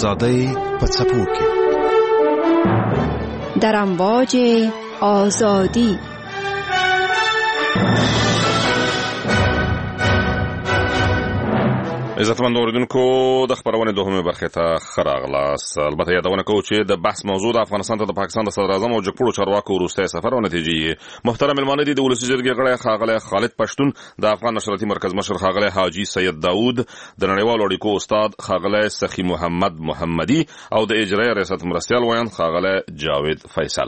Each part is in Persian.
ازادۍ په څپو کې در امواج آزادی. عزتمند اوریدونکو د خبرونې دوهمه برخه ته خراغلاس. البته یادونه کوم چې د بحث موضوع د افغانستان ته د پاکستان د صدر اعظم او جګپوړو چارواکو وروستي سفر او نتیجې. محترم ملمانه دي د ولسی جرګې غړی خاغلی خالد پښتون، د افغان نشراتي مرکز مشر خاغلی حاجی سید داوود، د نړیوالو اړیکو استاد خاغلی سخی محمد محمدی او د اجرایی ریاست مرستیال ویان خاغلی جاوید فیصل.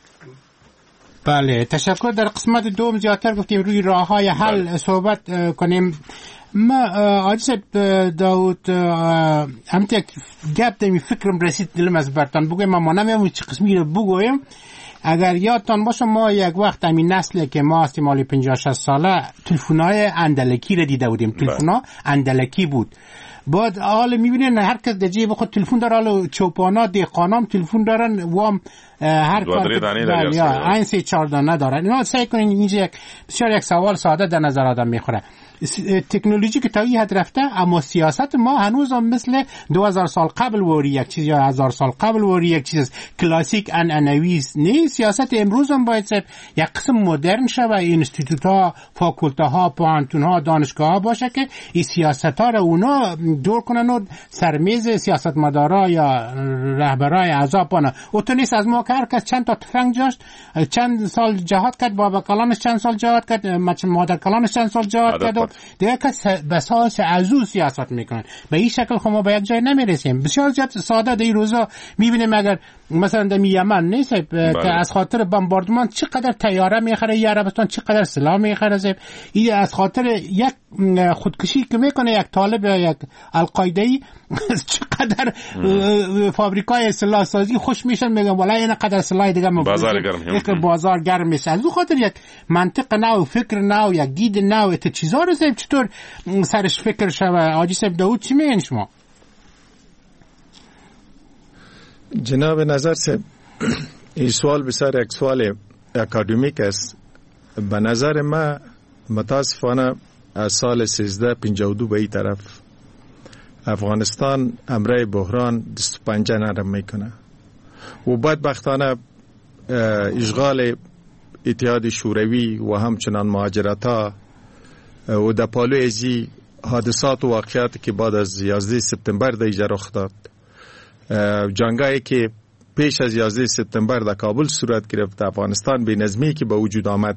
بله، تشکر. در قسمت دوم زیادتر گفتیم روی راه‌های حل صحبت کنیم. ما عاجز داود هم تک گپ دمی فکرم رسید دلم از برتان بگویم، ما نمی‌دونم چه قسمی رو بگویم. اگر یادتان باشه ما یک وقت همین نسل که ما هستیم مالی 50-60 ساله تلفن‌های اندلکی رو دیده بودیم. تلفن‌ها اندلکی بود. بعد حال می‌بینین هر کس در جیب خود تلفن داره، حالا چوپانا دهقانام تلفن دارن، وام هر کار یا این 3-4 دانه دارن. اینا سعی کنین اینجا بسیار یک سوال ساده در نظر آدم میخوره. تکنولوژی که تا این حد رفته، اما سیاست ما هنوز هم مثل 2000 سال قبل وری یک چیز یا 1000 سال قبل وری یک چیز کلاسیک انعنوی نه. سیاست امروز هم باید یک قسم مدرن شه و اینستیتوت ها، فاکولته ها، پوهنتون ها، دانشگاه ها باشه که این سیاست ها رو اونا دور کنن و سرمیز سیاستمدارا یا رهبرای احزاب بانه. اوتونیس از ما که هر کس چند تا تفنگ جاشت، چند سال جهاد کرد، بابا کلامش چند سال جهاد کرد، مادر کلامش چند سال جهاد کرد، دیگه کس بساس ازو سیاست میکنن. به این شکل خب به یک جای نمیرسیم. بسیار زیاد ساده در این روزا میبینیم اگر مثلا در یمن نیست که از خاطر بمباردمان چقدر طیاره میخره یا عربستان چقدر سلاح میخره، این از خاطر یک خودکشی که میکنه یک طالب یا یک القاعده‌ای چقدر فابریکای سلاح سازی خوش میشن، میگن والا این قدر سلاح دیگه بازار گرم میشه. از اون خاطر یک منطق نو، فکر نو، یک دید نو، ات چیزا رو چطور سرش فکر شوه. حاجی صاحب داود چی میگن شما؟ جناب نظر صاحب، این سوال بسیار یک سوال اکادمیک است. به نظر ما متاسفانه از سال 1352 به این طرف افغانستان امره بحران دست پنجه نرم میکنه و بدبختانه اشغال اتحاد شوروی و همچنان مهاجرت ها و در پالوی ازی حادثات و واقعاتی که بعد از 11 سپتامبر در اینجا رخ داد، جنگایی که پیش از 11 سپتامبر در کابل صورت گرفت، افغانستان به نظمی که به وجود آمد.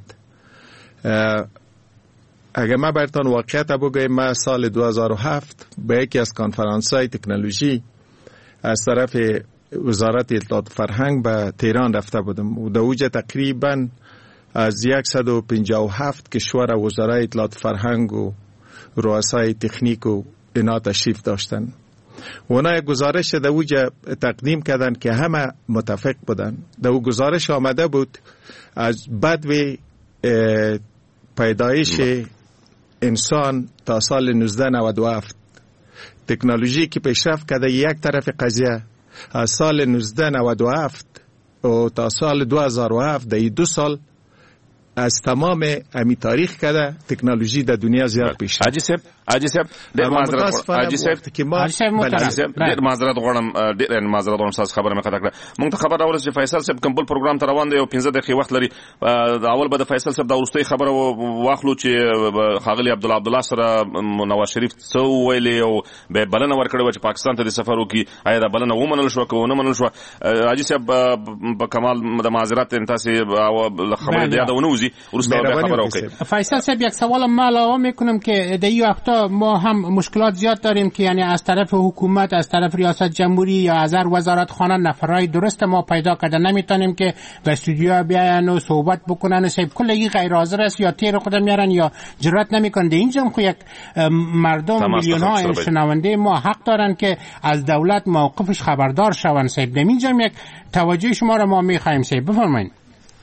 اگر ما براتون واقعیت بگویم، ما سال 2007 به یکی از کنفرانس‌های تکنولوژی از طرف وزارت اطلاعات فرهنگ به تهران رفته بودم و در اوج تقریبا از 157 کشور وزرای اطلاعات فرهنگ و رؤسای تکنیک و اینا تشریف داشتن. اونا یک گزارش در اوج تقدیم کردن که همه متفق بودن. در او گزارش آمده بود از بدو پیدایش انسان تا سال 1997 تکنولوژی که پیشرفت کرده یک طرف قضیه، از سال 1997 و تا سال 2007 در 2 سال از تمام امی تاریخ کرده تکنولوژی در دنیا زیاد پیشرفت. حاجی صاحب ډېر معذرت غواړم تاسو خبره مې قطع کړه. موږ ته خبر راورسېده چې فیصل صاحب کوم بل پروګرام ته روان دی او 15 دقیقې وخت لري. اول به د فیصل صاحب د وروستۍ خبره واخلو چې ښاغلي عبدالله سره نواز شریف څه وویلې او به بلنه ورکړې وه چې پاکستان ته د سفر وکړي. آیا دا بلنه ومنل شوه که ونه منل شوه؟ حاجي صاحب په کمال د معذرت تاسې خبرې د یاده ونه وځي، وروسته بیا خبره وکړئ. فیصل صاحب یک سوال ما علاوه میکنم که در این وقتا ما هم مشکلات زیاد داریم که یعنی از طرف حکومت، از طرف ریاست جمهوری یا از هر وزارت خانه نفرای درست ما پیدا کرده نمیتونیم که به استودیو بیاین و صحبت بکنن. صاحب کلی غیر حاضر است یا تیر خود میارن یا جرأت نمیکنن. اینجا خو یک مردم میلیون ها شنونده ما حق دارن که از دولت موقفش خبردار شون. صاحب اینجا یک توجه شما را ما میخوایم. صاحب بفرمایید.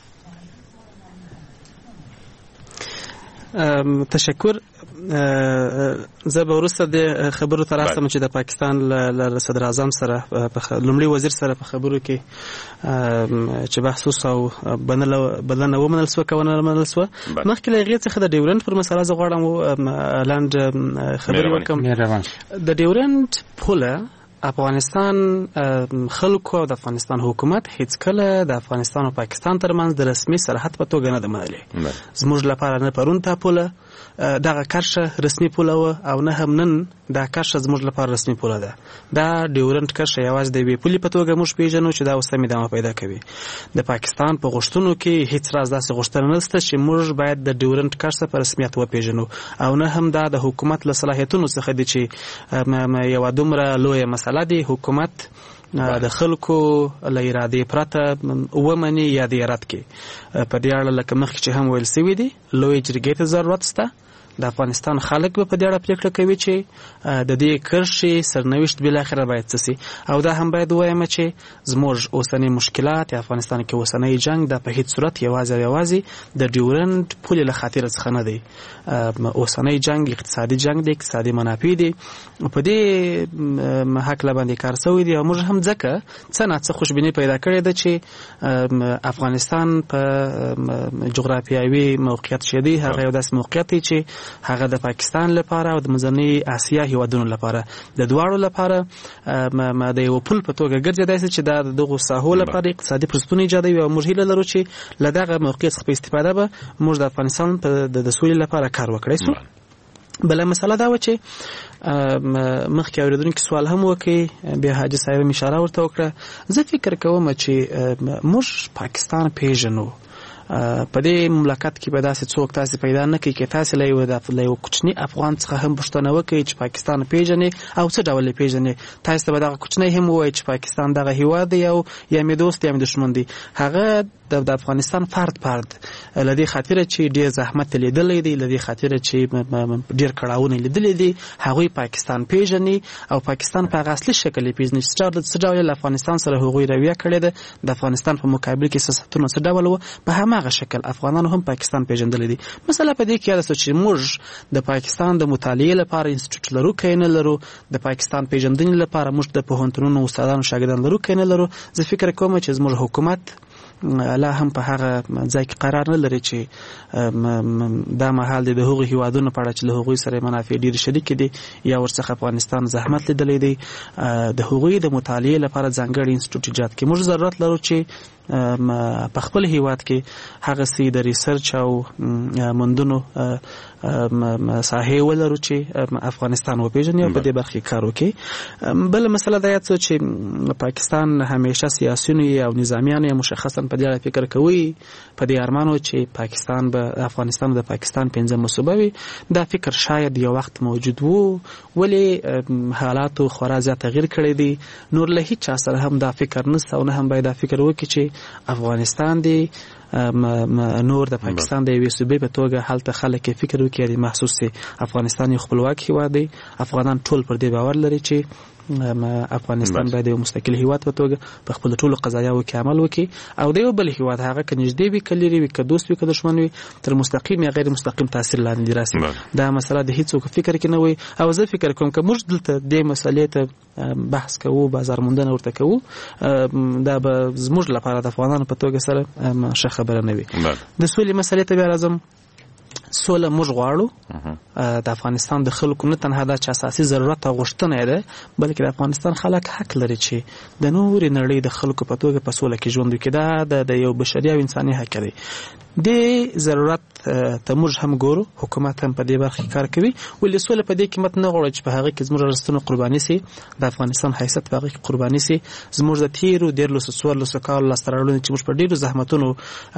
تشکر. زه به وروسته د خبرو تر راستم چې د پاکستان له صدر اعظم سره لومړي وزیر سره په خبرو کې چې بحث وسو بلنه ومنل سو کونه منل سو. مخکې له هغې څخه د ډیورنډ پر مسله زه غواړم لاند خبرې وکړم. د ډیورنډ پوله افغانستان خلکو او د افغانستان حکومت هیڅ کله د افغانستان او پاکستان ترمنځ د رسمي سرحد په توګه نه ده منلې. زموږ لپاره نه پرون تا پوله دغه کرښه رسمي پوله وه او نه هم نن دا کرښه زموږ لپاره رسمي پوله ده. دا ډیورنټ کرښه یوازې د یوې پولې په توګه موږ پیژنو چې دا اوس هم ادامه پیدا کوي. د پاکستان په غوښتنو کې هیڅ راز داسې غوښتنه نشته چې موږ باید د ډیورنټ کرښه په رسمیت وپیژنو او نه هم دا د حکومت له صلاحیتونو څخه دي چې یوه دومره لویه مسله دی حکومت د خلکو له ارادې پرته ومني یا د رد کړي. په دې اړه لکه مخکې چې هم ویل سوي دي لویې جرګې ته ضرورت شته. د افغانستان خلک به په دې اړه پریکړه کوي چې د دې کرښې سرنوشت بالاخره باید څه سي او دا هم باید ووایم چې زموږ اوسنۍ مشکلات افغانستان کې اوسنۍ جنگ د په هیڅ صورت یوازې د ډیورنټ پولې له خاطر څخه نه دی. اوسنۍ جنگ اقتصادي جنگ دی، اقتصادي منافع دي، په دې هکله باندې کار شوی دی او موږ هم ځکه څه نه څه خوشبیني پیدا کړې ده چې افغانستان په جغرافیایي موقعیت شدي هغه یو داسې موقعیت دی چې هغه د پاکستان لپاره او د منځنۍ اسیا هیوادونو لپاره د دواړو لپاره د یو پل په توګه ګرځېدای چې دا دغه ساحو لپاره اقتصادي فرصتونه ایجادوي او موږ هیله لرو چې له دغه موقعیت څخه په استفاده به موږ د افغانستان د سولې لپاره کار وکړی سو. بله مسله دا و چې مخکې اورېدونکي سوال هم وکړي، بیا حاجي صاحب هم اشاره ورته وکړه. زه فکر کوم چې موږ پاکستان پیژنو. په دې مملکت کې به داسې څوک تاسې پیدا نه کړي چې تاسې له یو کوچني افغان څخه هم پوښتنه وکړي چې پاکستان پیژنې او څه ډول یې پیژنې. تاسې ته به دغه کوچنی هم ووایي چې پاکستان دغه هیواد دی او یا مې دوست یا مې دښمن دی. هغه د افغانستان فرد له دې خاطره چې ډېر زحمت لیدلی دی، له دې خاطره چې ډېر کړاوونه لیدلی دي، هغوی پاکستان پیژني او پاکستان په هغه اصلي شکل یې پیژني چې څه ډول له افغانستان سره هغوی رویه کړې ده، د افغانستان په مقابل کې سیاستونه څه ډول وه، په هماغه شکل افغانانو هم پاکستان پیژندلی دي. مثلا په دې کې یاد چې موږ د پاکستان د مطالعې لپاره انسټیټیوټ لرو که نه لرو، د پاکستان پیژندنې لپاره موږ د پوهنتونونو استادانو شاګردان لرو که نه لرو. زه فکر کوم چې زموږ حکومت لا هم په هغه ځای کې قرار نه لري چې دا مهال د هغو هیوادونو په اړه چې له هغوی سره منافع ډېرې شریکې دي یا ورڅخه افغانستان زحمت لیدلی دی د هغوی د مطالعې لپاره ځانګړي انسټیټیوټ ایجاد کړي. موږ ضرورت لرو چې په خپل هیواد کې هغسې د ریسرچ او موندنو ساحې ولرو چې افغانستان وپیژني او په دې برخه کې کار وکړي. بله مسله دا یاد شوه چې پاکستان همیشه سیاسیون او نظامیان یې مشخصا په دې اړه فکر کوي، په دې ارمان چې پاکستان به افغانستان د پاکستان پنځمه صوبه وي. دا فکر شاید یو وخت موجود وو، ولې حالاتو خورا زیات تغییر کړی دی. نور له هیڅ چا سره هم دا فکر نشته او نه هم باید دا فکر وکړي چې افغانستان دی نور د پاکستان د یوې صوبې په توګه هلته خلک فکر وکړي محسوس سي افغانستان یو خپلواک هیواد دی. افغانان ټول پر دې باور لري چې افغانستان باید یو مستقل هیواد په توګه په خپل ټولو قضایاو کې عمل وکړي او د یو بل هیواد هغه که نږدې وي که لرې وي که دوست وي که دښمن وي تر مستقیم یا غیر مستقیم تاثیر لاندې راسي. دا مسله د هیڅوک فکر کې نه وي او زه فکر کوم که موږ دلته دې مسلې ته بحث کوو، بازار موندنه ورته کوو، دا به زموږ لپاره د افغانانو په توګه سره ښه خبره نه وي. د سولې مسلې ته بیا راځم. سوله موږ غواړو. د افغانستان د خلکو نه تنها دا چې اساسي ضرورت او غوښتنه ده، بلکې د افغانستان خلک حق لري چې د نورې نړۍ د خلکو په توګه په سوله کې ژوند وکړي. دا د یو بشري او انساني حق دی. د ضرورت ته موږ هم ګورو، حکومت هم په دې برخه کې کار کوي، ولې سوله په دې قیمت نه غواړي چې په هغه کې زموږ ارزښتونه قرباني سي، د افغانستان حیثیت په هغه کې قرباني سي. زموږ د تیرو 1400 کالو لاسته راوړنې چې موږ په ډېرو زحمتونو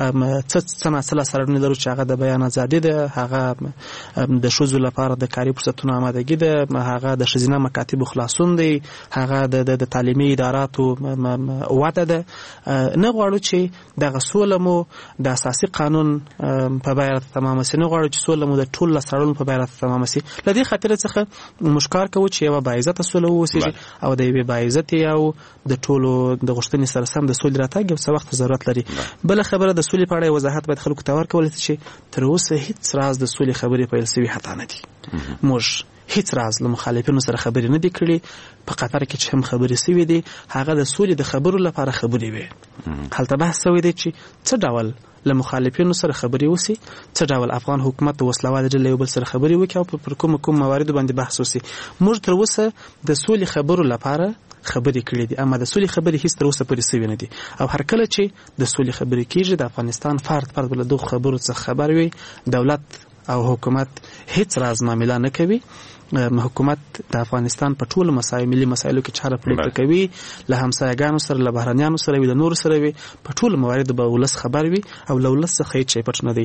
څه ناڅه لاسته راوړنې لرو چې هغه د بیان ازادي ده، هغه د ښځو لپاره د کاري فرصتونو آمادګي ده، هغه د ښځینه مکاتبو خلاصون دی، هغه د تعلیمي اداراتو وده ده. نه غواړو چې دغه سوله مو د اساسي قانون په بیه تمام سي، نه غواړو چې سوله مو د ټول لاسته راوړنو په بیه تمام سي. له دې خاطر څخه موږ کار کوو چې یوه باعزته سوله ووسیږي او د یوې باعزتې او د ټولو د غوښتنې سره سم د سولې راتګ یو څه وخت ضرورت لري. بله خبره د سولې په اړه وضاحت باید خلکو ته ورکول شي چې تر اوسه هیڅ راز د سولې خبرې پیل سوي حتی نه دي. موږ هیڅ راز له مخالفینو سره خبرې نه دي کړې. په قطر کې چې هم خبرې سوي دي هغه د سولې د خبرو لپاره خبرې وي. هلته بحث سوی دی چې څه ډول له مخالفینو سره خبرې وسی، څه ډول افغان حکومت د وسلوال ډلې یو بل سره خبرې وکړي او پر کوم مواردو باندې بحث وسی. موږ تر اوسه د سولې خبرو لپاره خبرې کړې دي، اما د سولې خبرې هیڅ تر اوسه پورې سوي نه دي. او هر کله چې د سولې خبرې کیږي د افغانستان فرد بل دغه خبرو څخه خبر وي، دولت او حکومت هیڅ راز معامله نه کوي. حکومت د افغانستان په ټولو ملي مسایلو کې چاره پریکړه کوي، له همسایګانو سره، له بهرنیانو سره وي، له نور سره وي، په ټولو مواردو به ولس خبر وي او له ولس څخه هیڅ پټ نه دی.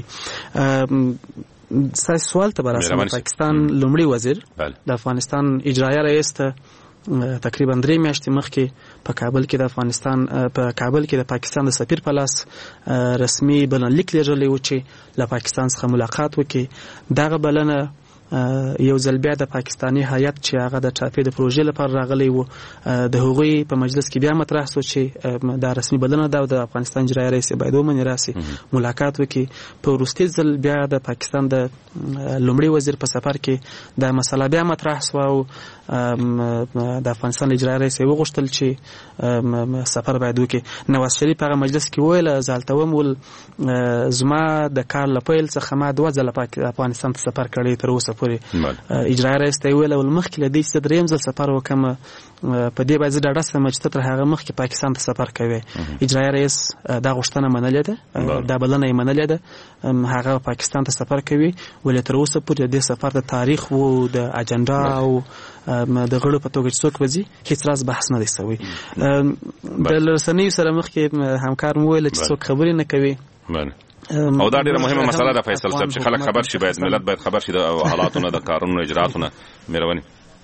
سوال ته برسم، پاکستان لومړي وزیر د افغانستان اجرایه رئیس ته تقریبا 3 میاشتې مخکې په کابل کې د پاکستان د سفیر په لاس رسمي بلنلیک لیږلی و چې له پاکستان څخه ملاقات وکړي. دغه بلنه یو ځل بیا د پاکستانی هیئت چې هغه د ټاپې د پروژې لپاره راغلی و د هغوی په مجلس کې بیا مطرح شو چې دا رسمي بلنه ده او د افغانستان اجرایه رئیس باید ومني راسي ملاقات وکړي. په وروستي ځل بیا د پاکستان د لومړي وزیر په سفر کې دا مسله بیا مطرح شوه او د افغانستان اجرایه رئیس وغوښتل چې سفر باید وکړي. نواز شریف هغه مجلس کې وویل زه هلته وم ول زما د کار له پیل څخه ما 2 ځله افغانستان ته سفر کړی تر اوسه پورې. اجرایه رئیس ته ویل ول مخکې له دې چې 3 ځل سفر وکم په دې باید ډاډه سم چې تر هغه مخکې پاکستان ته سفر کوي. اجرایه رئیس دا غوښتنه منلې ده، دا بلنه یې منلې ده، هغه پاکستان ته سفر کوي، ولې تر اوسه پورې د سفر د تاریخ او د اجنډا او د غړو په توګه څوک وځي هیڅ راز بحث نه دی شوی. د رسنیو سره مخکې همکار مو ویل چې څوک خبرې نه کوي او دا ډیره مهمه مسله ده فیصل صاحب چې خلک خبر شي، باید ملت باید خبر شي د حالاتونو د کارونو اجراتونو. مهرباني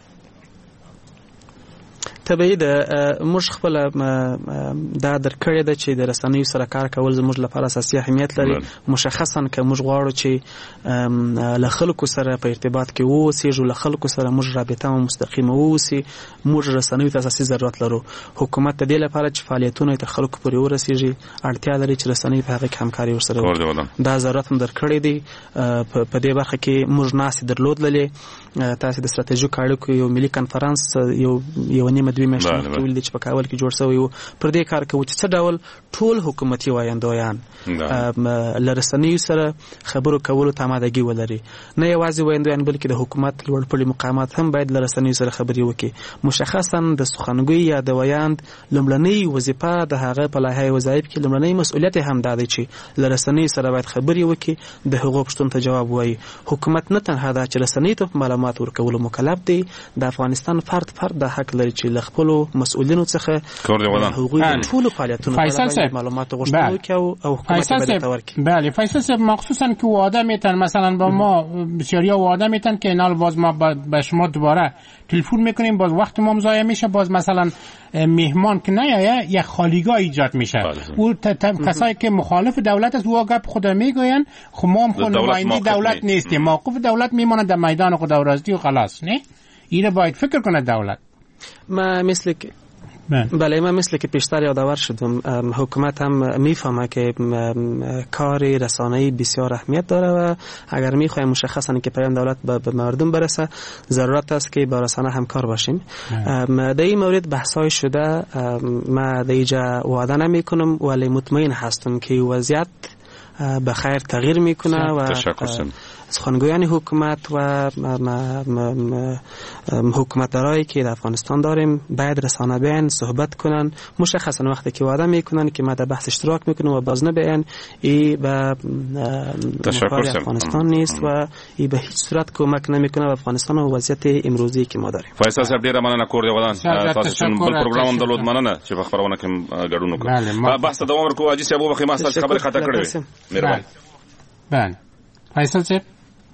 طبیعي ده موږ خپل دا درکړې ده چې د رسنیو سره کار کول زموږ لپاره اساسي اهمیت لري، مشخصا که موږ غواړو چې له خلکو سره په ارتباط کې واوسېږو، له خلکو سره موږ رابطه مستقیمه واوسي، موږ رسنیو ته اساسي ضرورت لرو. حکومت د دې لپاره چې فعالیتونه تر خلکو پورې ورسیږي اړتیا لري چې رسنۍ په هغه کې همکاري ورسره وکړي. دا ضرورت هم درکړی دی. په دې برخه کې موږ ناسې درلودلې، تاسې د ستراتیژیکو اړیکو یو ملي کنفرانس یو نیمه 2 میاشتې مخکې ولیدل چې په کابل کې جوړ شوی و. پر دې کار کوو چې څه ډول ټول حکومتي وایندویان له رسنیو سره خبرو کولو ته آمادګي ولري. نه یوازې وایندویان بلکې د حکومت لوړپوړي مقامات هم باید له رسنیو سره خبرې وکړي. مشخصا د سخنګوی یا د ویاند لومړنۍ وظیفه د هغه په لایحه وظایف کې لومړنۍ مسؤلیت هم دا دی چې له رسنیو سره باید خبرې وکړي، د هغو پوښتنو ته جواب وایي. حکومت نه تنها دا چې رسنیو ته معلومات ورکولو مکلف دی، د افغانستان فرد د حق لري چې له خپلو مسؤلینو څخه هغوی د ټولو فعالیتونو په معلومات غوښتنه وکړي او حکومت باید ورکړي. بله فیصل صاحب، مخصوصا که وعده میتن مثلا با ما بسیاریا وعده میتن که اینال باز ما به شما دوباره تلفن میکنیم، باز وقت ما ضایع میشه، باز مثلا مهمان که نیایه یک خالیگاه ایجاد میشه. او کسایی که مخالف دولت است و گپ خود میگوین خب ما هم خود نماینده دولت نیستیم، موقف دولت میمونه در میدان خودآورازی و خلاص. نه اینو باید فکر کنه دولت. ما مثل که پیشتر یادآور شدم، حکومت هم میفهمه که کار رسانه‌ای بسیار اهمیت داره و اگر میخوایم مشخصا که پیام دولت به مردم برسه ضرورت است که با رسانه همکار باشیم. در این مورد بحث‌های شده، ما در اینجا وعده نمیکنم ولی مطمئن هستم که وضعیت به خیر تغییر میکنه و سخنگویان حکومت و حکومتدارایی که در افغانستان داریم باید رسانه بیان صحبت کنن، مشخصا وقتی که وعده میکنن که ما در بحث اشتراک میکنیم و باز نبیان ای به مفاد افغانستان نیست و ای به هیچ صورت کمک نمیکنه به افغانستان و وضعیت امروزی که ما داریم. فیصل صاحب ډیره مننه کور دی ودان تاسو چې بل پروګرام هم درلود، مننه چې په خبرونه کې ګډون وکړو. بحث دوام ورکو. اجي صاحب وبخښئ ما ستاسو خبره خطا کړې وې. مهرباني. بله فیصل صاحب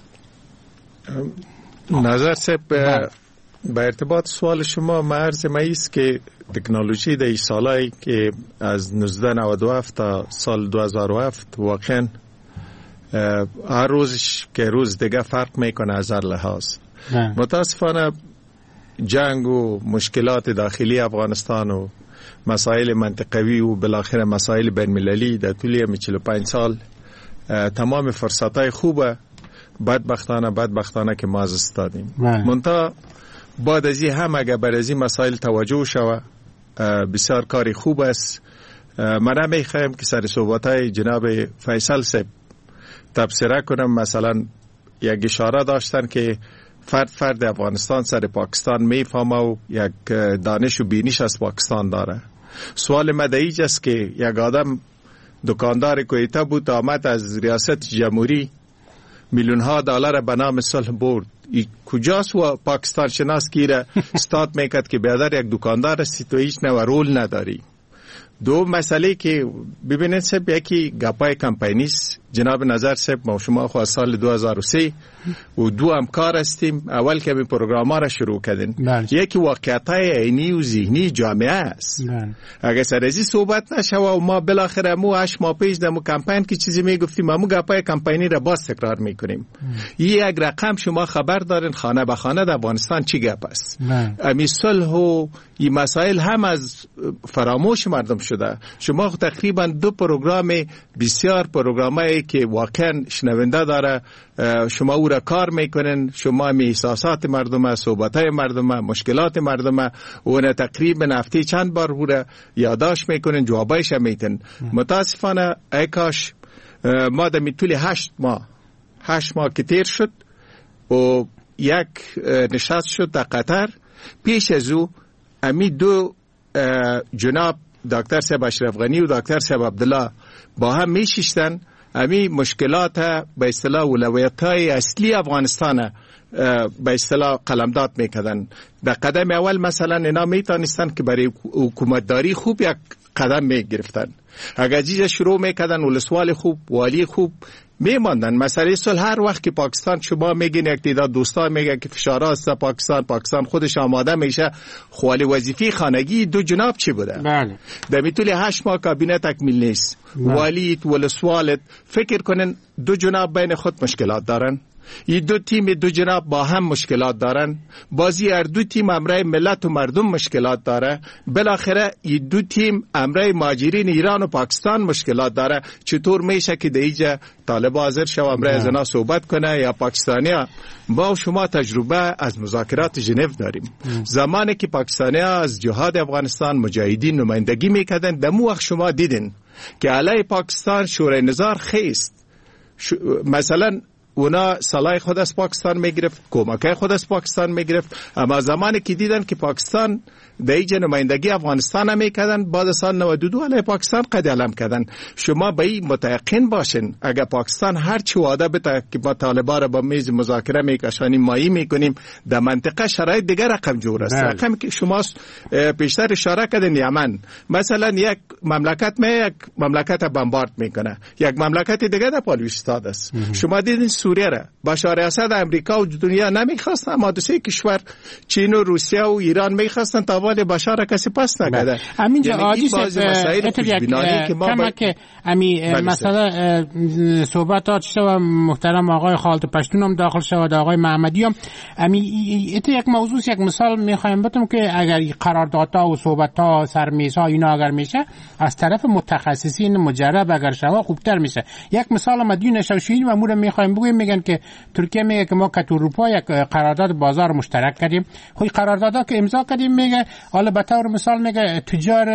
نظر صاحب به ارتباط سوال شما مرز است که تکنولوژی در این سالایی که از 1997 تا سال 2007 واقعا هر روزش که روز دیگه فرق میکنه از هر لحاظ. متاسفانه جنگ و مشکلات داخلی افغانستان و مسائل منطقوی و بالاخره مسائل بین المللی در طول 45 سال تمام فرصتای خوبه بدبختانه که ما از استادیم. منتها بعد از این هم اگر بر از این مسائل توجه شوه بسیار کاری خوب است. من نمیخوایم که سر صحبتای جناب فیصل صاحب تبصره کنم. مثلا یک اشاره داشتن که فرد افغانستان سر پاکستان میفهمه و یک دانش و بینش از پاکستان داره. سوال من دیج است که یک آدم دکاندار کویتا بود، آمد از ریاست جمهوری میلیون ها دلار به نام صلح برد. کجاست و پاکستان شناس گیره استاد میکرد که بیادر یک دکاندار است تو هیچ نوع رول نداری. دو مسئله که ببینید سب، یکی گپای کمپینیست. جناب نظر صاحب، ما شما خو سال 2003 و دو همکار هستیم. اول که این پروگرام ها را شروع کردیم، یکی واقعیت‌های عینی و ذهنی جامعه است. اگر سرزی صحبت نشه و ما بالاخره مو 8 ماه پیش دمو کمپین که چیزی میگفتیم، ما گپای کمپینی را باز تکرار میکنیم. یک رقم شما خبر دارین خانه به خانه در افغانستان چی گپ است. امی صلح و این مسائل هم از فراموش مردم شده. شما تقریبا 2 پروگرام بسیار پروگرامایی که واقعا شنونده داره، شما او را کار میکنن، شما می احساسات مردم، صحبتای مردم، مشکلات مردم، اون تقریبا هفته چند بار او را یادداشت میکنن، جوابایش میتن. متاسفانه ای کاش ما در طول 8 ماه که تیر شد و یک نشست شد در قطر، پیش از او امی 2 جناب دکتر صاحب اشرف غنی و دکتر صاحب عبدالله با هم میشیشتن، امی مشکلات به اصطلاح اولویت‌های اصلی افغانستان به اصطلاح قلمداد میکردن. در قدم اول مثلا اینا میتونستن که برای حکومتداری خوب یک قدم میگرفتن. اگر چیز شروع میکردن ولسوال خوب، والی خوب میماندن. مسئله صلح هر وقت که پاکستان شما میگین یک تعداد دوستان میگه که فشار است پاکستان خودش آماده میشه، خوالی وظیفه خانگی 2 جناب چی بوده؟ بله. در طول 8 ماه کابینه تکمیل نیست. والیت ولسوالت فکر کنن 2 جناب بین خود مشکلات دارن. این 2 تیم 2 جناب با هم مشکلات دارن. بازی هر 2 تیم امرای ملت و مردم مشکلات داره. بالاخره این 2 تیم امرای مهاجرین ایران و پاکستان مشکلات داره. چطور میشه که دیجا طالب حاضر شو امرای از اینا صحبت کنه یا پاکستانیا؟ ما و شما تجربه از مذاکرات ژنو داریم. زمانی که پاکستانیا از جهاد افغانستان مجاهدین نمایندگی میکردن، دمو وقت شما دیدین که علیه پاکستان شورای نظار خیست. مثلا اونا سلاح خود از پاکستان میگرفت، کمکای خود از پاکستان میگرفت، اما زمانی که دیدن که پاکستان در اینجا نمایندگی افغانستان میکردن، بعد سال 92 علیه پاکستان قد علم کردن. شما به این متيقن باشین اگر پاکستان هر چی وعده بده که ما طالبان را با میز مذاکره میکشانیم، مایی میکنیم، در منطقه شرایط دیگر رقم جور است. رقم که شما پیشتر اشاره کردین یمن، مثلا یک مملکت بمبارد میکنه، یک مملکت دیگر در پالوش استاد است. شما دیدین سوریه را بشار اسد امریکا و دنیا نمیخواستن، اما 2 کشور چین و روسیه و ایران میخواستن تا ولی بشار کسی پس نکرده. همینجا عاجز که ما که مثلا صحبتات شو محترم آقای خالد پشتون هم داخل شود، آقای محمدی هم ایت یک موضوع یک مثال میخوایم بتم که اگر قراردادها و صحبتها سرمیزها اینا اگر میشه از طرف متخصصین مجرب اگر شوا خوبتر میشه. یک مثال مدیون شوشین و مور میخوایم بگویم، میگن که ترکیه میگه که ما که اروپا یک قرارداد بازار مشترک کردیم، خود قراردادها که امضا کردیم میگه حالا به طور مثال میگه تجار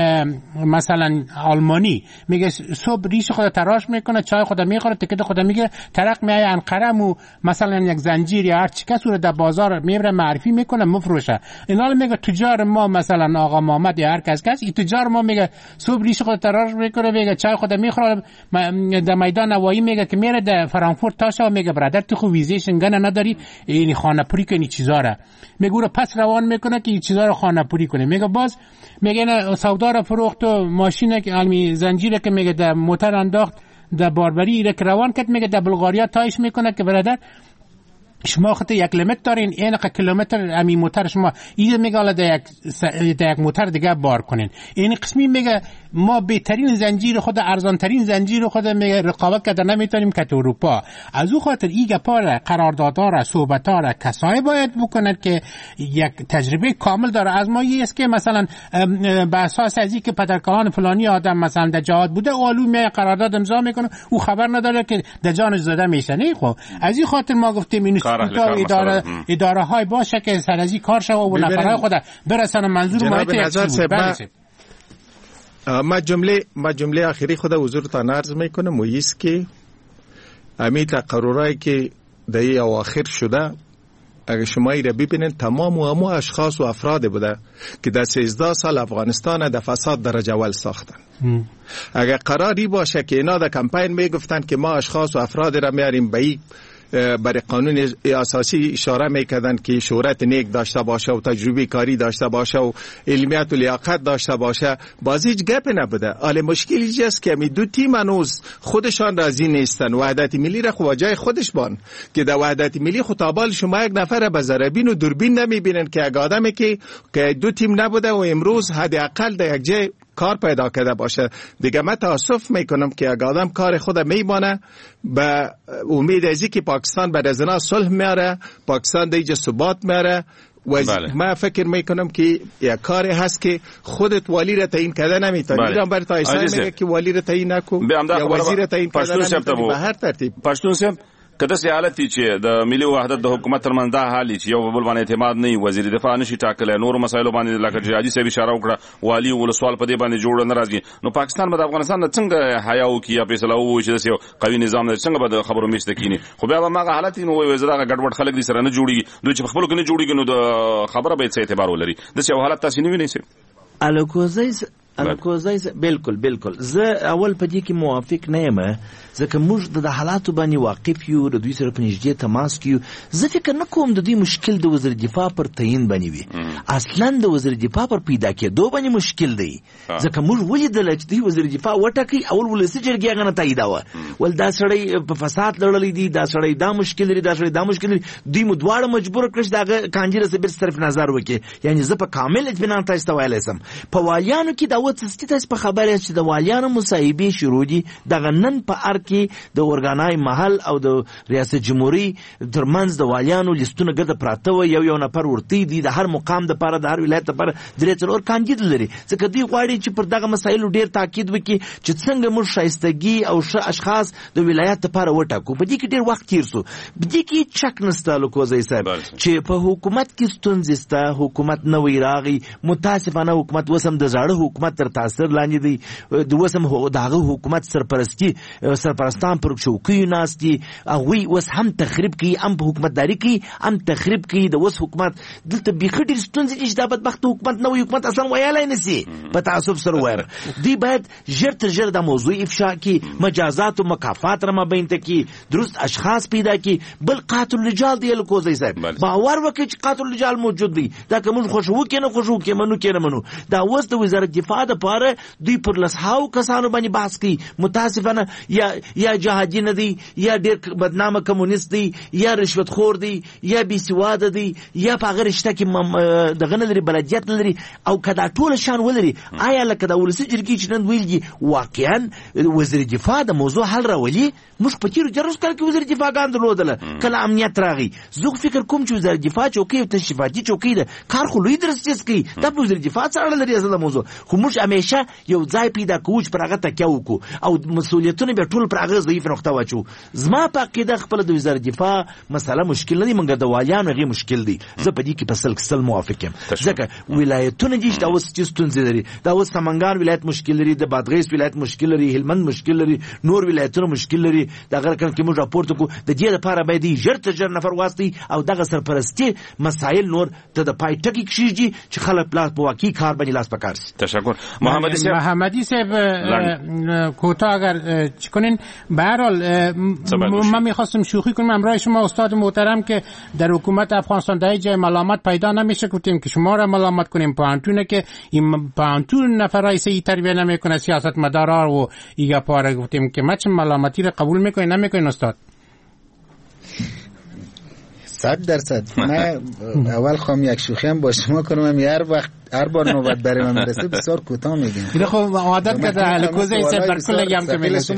مثلا آلمانی میگه صبح ریش خود تراش میکنه، چای خود میخوره، تکت خود میگه، طرق میای انقره و مثلا یک زنجیر یا هر چی کس رو در بازار میبره معرفی میکنه مفروشه. اینا میگه تجار ما مثلا آقا محمد یا هر کس این تجار ما میگه صبح ریش خود تراش میکنه، میگه چای خود میخوره، در میدان هوایی میگه که میره در فرانکفورت تاشا میگه برادر تو خو ویزه شنگن نداری، این خانه پوری کنی چیزا را میگه پس روان میکنه که این چیزا رو خانه پوری کنه. میگه باز میگه نه سودا رو فروخت و ماشین که علمی زنجیره که میگه در موتر انداخت در باربری را که روان کرد، میگه در بلغاریا تایش میکنه که برادر شما خط 1 لیمیت دارین، این کیلومتر امی موتر شما این میگه حالا در یک موتر دیگه بار کنین. این قسمی میگه ما بهترین زنجیر خود، ارزان ترین زنجیر خود میگه رقابت کرده نمیتونیم که اروپا. از او خاطر این گپا را، قراردادها را، صحبتها را کسایی باید بکنند که یک تجربه کامل داره. از ما است که مثلا به اساس از اینکه پدرکاهان فلانی آدم مثلا در جهاد بوده اولو می قرارداد امضا میکنه، او خبر نداره که در جانش زده میشه. نه خب از این خاطر ما گفتیم این اداره های باشه که سر از این کار شو و نفرهای خود برسن منظور ما. ما جمله آخری خود حضورتان عرض میکنم و ایست که امی تقررهایی که در اواخر شده اگه شما ایره ببینید تمام و همه اشخاص و افراد بوده که در 13 سال افغانستان در فساد درجه اول ساختن. اگه قراری باشه که اینا در کمپین میگفتن که ما اشخاص و افراد را میاریم به برای قانون اساسی اشاره میکردن که شهرت نیک داشته باشه و تجربه کاری داشته باشه و علمیت و لیاقت داشته باشه، باز هیچ گپ نبوده. حالا مشکل اینجاست که می دو تیم هنوز خودشان راضی نیستن. وحدت ملی را خو جای خودش بان که در وحدت ملی خطابال شما یک نفر به زربین و دوربین نمیبینن که یک آدمی که دو تیم نبوده و امروز حداقل در یک جای کار پیدا کرده باشه. دیگه من تاسف میکنم که یک آدم کار خود میمانه به امید ازی که پاکستان بعد از اینا صلح میاره، پاکستان دیگه ثبات میاره. من فکر میکنم که یک کاری هست که خودت والی را تعیین کرده نمیتونی. ایران بر تایسته میگه که والی را تعیین نکن یا وزیر را تعیین کرده نمیتونی به هر ترتیب. پښتون صاحب کله سي حالت چې د ملي وحدت د حکومت ترمنځ دا حالي چې یو بل باندې اعتماد نه وي، وزیر دفاع نشي ټاکلی، نور مسایلو باندې لکه جهادي صاحب اشاره وکړه والي ولسوال په دې باندې جوړ نه راځي، نو پاکستان به د افغانستان نه څنګه حیا وکړي یا فیصله وکړي چې یو قوي نظام نه څنګه به د خبرو میشته کینی؟ خو بیا به هغه حالت نو وي زړه غډوډ خلک دي سره نه جوړيږي، دوی چې خپل کې نه جوړيږي نو د خبره به څه اعتبار ولري. د څه حالت تاسو نه وینئ؟ الکوزای بالکل زه اول په دې کې موافق نه یم، ځکه موږ د حالاتو باندې واقف یو، د دوی سره په نږدې تماس کې یو. زه فکر نه کوم د دوی مشکل د وزیر دفاع پر تعیین باندې وي، اصلا د وزیر دفاع پر پیدا کېدو باندې مشکل دی، ځکه موږ ولیدل چې دوی وزیر دفاع وټاکي، اول ولسي جرګې هغه نه تاییداوه، ول دا سړی په فساد لړلی دی، دا سړی دا مشکل لري، دا سړی دا مشکل لري. دوی مو دواړه مجبور کړل چې دا کانجره سره صرف نظر وکړي. یعنی زه په کامل اطمینان تاسو ته ویلی سم په والیانو کې دا وڅستې تاسو په خبره چې د والیانو مصاحبې شروع دي دغه نن په ار کې د اورګانای محل او د ریاست جمهوریت ترمنځ د والیانو لیستونه ګرځه پراته و، یو نفر ورته دي د هر مقام د لپاره د هر ولایت لپاره درې څلور کاندید لري، ځکه دوی غواړي چې پر دغه مسایلو ډیر تاکید وکړي چې څنګه موږ شایستګي او ښه اشخاص د ولایت لپاره وټاکو. په دې کې ډیر وخت تیر سو، په دې کې چک نسته لوکوزای صاحب چې په حکومت کې ستونزې سته، حکومت نوې راغی، متاسفانه حکومت وسم د زاړه حکومت تر تاثیر لاندې دی، د وسم دغه حکومت سرپرستان پر چوکیو ناست دي، هغوی اوس هم تخریب کوي، هم په حکومتداري کوي، هم تخریب کوي. د اوس حکومت دلته بیخي ډېر ستونزې دي چې دا بدبخت حکومت نوی حکومت اصلا ویلی نه سي په تعصب سره ویل. دوی باید ژر تر ژر دا موضوع افشا کړي، مجازات و مکافات را مابین ته کړي، درست اشخاص پیدا کړي. بل قاتل الرجال دی الکوزی صاحب، باور وکړي چې قاتل الرجال موجود دی، دا که موږ خوښوو کې نه خوښوو کې منو کې نه منو. دا اوس د وزارت دفاع دپاره دوی پر لسهاو کسانو باندې بحث کوي. متاسفانه یا جهادي نه دی، یا ډېر بدنامه کمونیست دی، یا رشوت خور دی، یا بې سواده دی، یا په هغه رشته کې دغه نه لري، بلدیت نه لري. او که دا ټوله شان ولري، آیا لکه د ولسي جرګې چې نن ویل دي واقعا وزیر دفاع د موضوع حل راولي؟ موږ په تېرو 4 کال کې وزیر دفاعګان درلودله، کله امنیت راغی. زه فکر کوم چې وزیر دفاع چوکۍ او تشریفاتي چوکۍ ده، کار خو لوی درسیز کوي، دا په وزیر دفاع څه اړه لري اصله موضوع؟ خو موږ همیشه یو ځای پیدا کوو چې پر هغه تکیه وکړو او مسؤلیتونه بیا ټول پر هغه ضعیف نقطه واچو. زما په عقیده خپله د وزارت دفاع مسله مشکل نه دی، مګر د والیانو هغې مشکل دی. زه په دې کې په 100% موافق یم، ځکه ولایتونه دي چې دا اوس چې ستونزې لري. دا اوس سمنګان ولایت مشکل لري، د بادغیس ولایت مشکل لري، هلمند مشکل لري، نور ولایتونه مشکل لري. دغه رقم کې موږ راپورته کړو، د دې لپاره باید ژر تر ژر نفر واستي او دغه سرپرستي مسایل نور ته د پای ټکي کښېږدي چې خلک په واقعي کار باندې لاس پکار سي. تشکر. محمدی صاحب کوتاه اگر چکنین به هر حال من میخواستم شوخی کنم همراه شما استاد محترم که در حکومت افغانستان در جای ملامت پیدا نمیشه، گفتیم که شما را ملامت کنیم، پانتونه که این پانتون نفرای سی تربیه نمیکنه سیاست مدارا و ایگا پاره، گفتیم که ما چه ملامتی را قبول میکنین نمیکنین استاد؟ 100%. من اول خواهم یک شوخی هم با شما کنم، هر بار نوبت برای من میرسه بسیار کوتاه میگیم. این خب عادت کرده الکوزه ایسه بر کل هم که میرسه.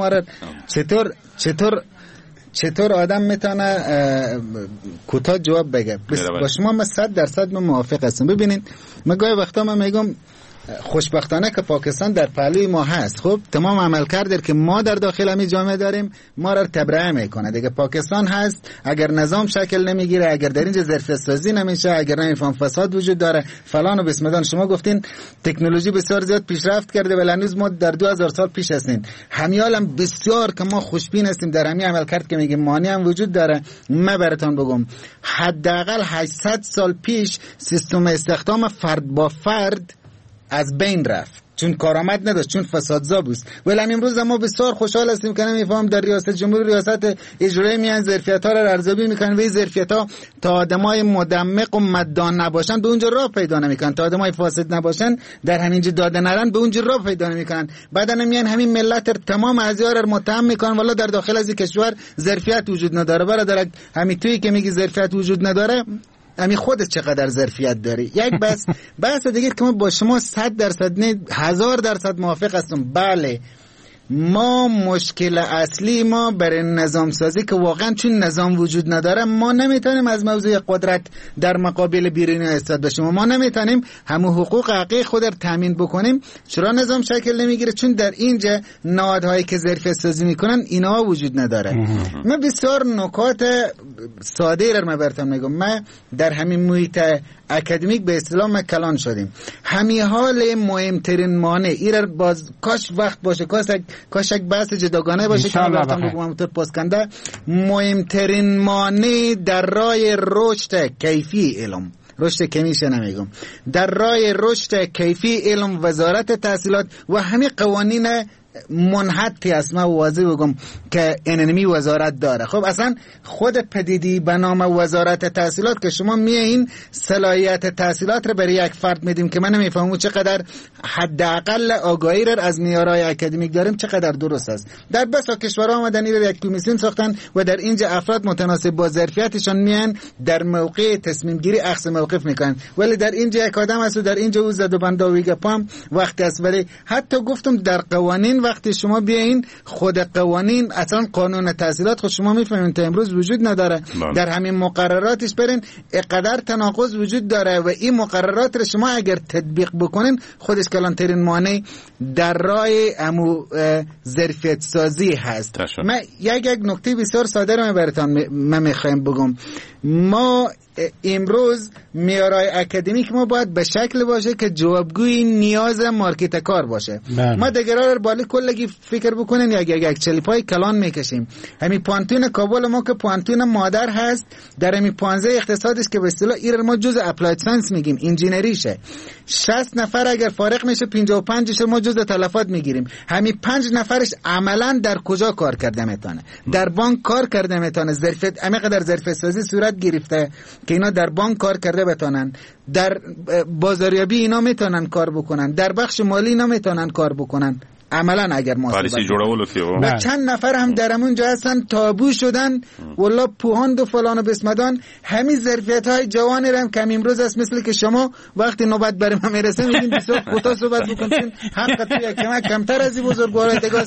چطور آدم میتونه کوتاه جواب بگه؟ با شما من 100% من موافق هستم. ببینید من گاهی وقتا من میگم خوشبختانه که پاکستان در پهلوی ما هست. خب تمام عملکرد که ما در داخل همین جامعه داریم ما را تبرئه میکنه دیگه. پاکستان هست، اگر نظام شکل نمیگیره، اگر در اینجا ظرفیت سازی نمیشه، اگر نمیفهم فساد وجود داره فلان و بسمدان. شما گفتین تکنولوژی بسیار زیاد پیشرفت کرده ولی هنوز ما در 2000 سال پیش هستیم. همیالم بسیار که ما خوشبین هستیم در همین عملکرد که میگیم مانع هم وجود داره. من براتون بگم حداقل 800 سال پیش سیستم استخدام فرد با فرد از بین رفت چون کارآمد نداشت، چون فسادزا بود. ولی امروز ما بسیار خوشحال هستیم که نمیفهم در ریاست جمهوری ریاست اجرایی میان ظرفیت‌ها را ارزیابی میکنن و این ظرفیت‌ها تا آدمای مدمق و مدان نباشن به اونجا راه پیدا نمیکنن، تا آدمای فاسد نباشن در همینجا داده نرن به اونجا راه پیدا نمیکنن. بعدا میان همین ملت تمام اعضا را متهم میکنن والا در داخل از کشور ظرفیت وجود نداره. برادر همین تویی که میگی ظرفیت وجود نداره امی خودت چقدر ظرفیت داری؟ یک بحث دیگه که ما با شما 100% نه 1000% موافق هستم. بله ما مشکل اصلی ما برای نظام سازی که واقعا چون نظام وجود نداره ما نمیتونیم از موضوع قدرت در مقابل بیرونی ایستاد باشیم و ما نمیتونیم همون حقوق حقیقی خود را تامین بکنیم. چرا نظام شکل نمیگیره؟ چون در اینجا نهادهایی که ظرفیت سازی میکنن اینا وجود نداره. من بسیار نکات ساده را براتون میگم. من در همین محیط اکادمیک به اصطلاح ما کلان شدیم. همین حال مهمترین مانع ایرر باز کاش وقت باشه، کاش یک بحث جداگانه باشه که براتون بگم همونطور پاسکنده. مهمترین مانع در راه رشد کیفی علم، رشد کمیشه نمیگم، در راه رشد کیفی علم وزارت تحصیلات و همین قوانین منحطی است. من واضح بگم که انمی وزارت داره. خب اصلا خود پدیدی به نام وزارت تحصیلات که شما میایین صلاحیت تحصیلات رو برای یک فرد میدیم که من نمیفهمم چقدر حداقل آگاهی رو از معیارهای اکادمیک داریم چقدر درست است. در بسا کشورها آمدن این رو یک کمیسیون ساختن و در اینجا افراد متناسب با ظرفیتشان میان در موقع تصمیم گیری اخذ موقف میکنن. ولی در اینجا یک آدم است و در اینجا او زد و بنداویگه پام وقت است. ولی حتی گفتم در قوانین وقتی شما بیاین خود قوانین اصلا قانون تحصیلات خود شما میفهمین تا امروز وجود نداره. در همین مقرراتش برین اقدر تناقض وجود داره و این مقررات رو شما اگر تطبیق بکنین خودش کلانترین مانع در راه امو ظرفیت سازی هست. من یک نکته بسیار ساده رو براتون من میخوایم بگم. ما امروز معیارهای اکادمیک ما باید به شکل باشه که جوابگوی نیاز مارکت کار باشه. ما دگرار بالی کلگی فکر بکنین یک چلیپای کلان میکشیم. همین پانتون کابل ما که پانتون مادر هست در همین 15 اقتصادش که به اصطلاح ایران ما جز اپلاید ساینس میگیم انجینریشه. 60 نفر اگر فارغ میشه 55 ما جز تلفات میگیریم. همین 5 نفرش عملا در کجا کار کرده میتونه؟ در بانک کار کرده میتونه. ظرفیت همینقدر ظرفیت سازی صورت گرفته که اینا در بانک کار کرده بتونن، در بازاریابی اینا میتونن کار بکنن، در بخش مالی اینا میتونن کار بکنن. عملا اگر ما پالیسی جوړولو کې و چند نفر هم در همون جا هستن تابو شدن والله پوهاند و فلان و بسمدان. همین ظرفیت‌های جوانی رو هم که امروز است مثل که شما وقتی نوبت برای ما میرسه میگین بسیار کوتاه صحبت بکنین حق تو یک کمتر از این بزرگوارای دیگه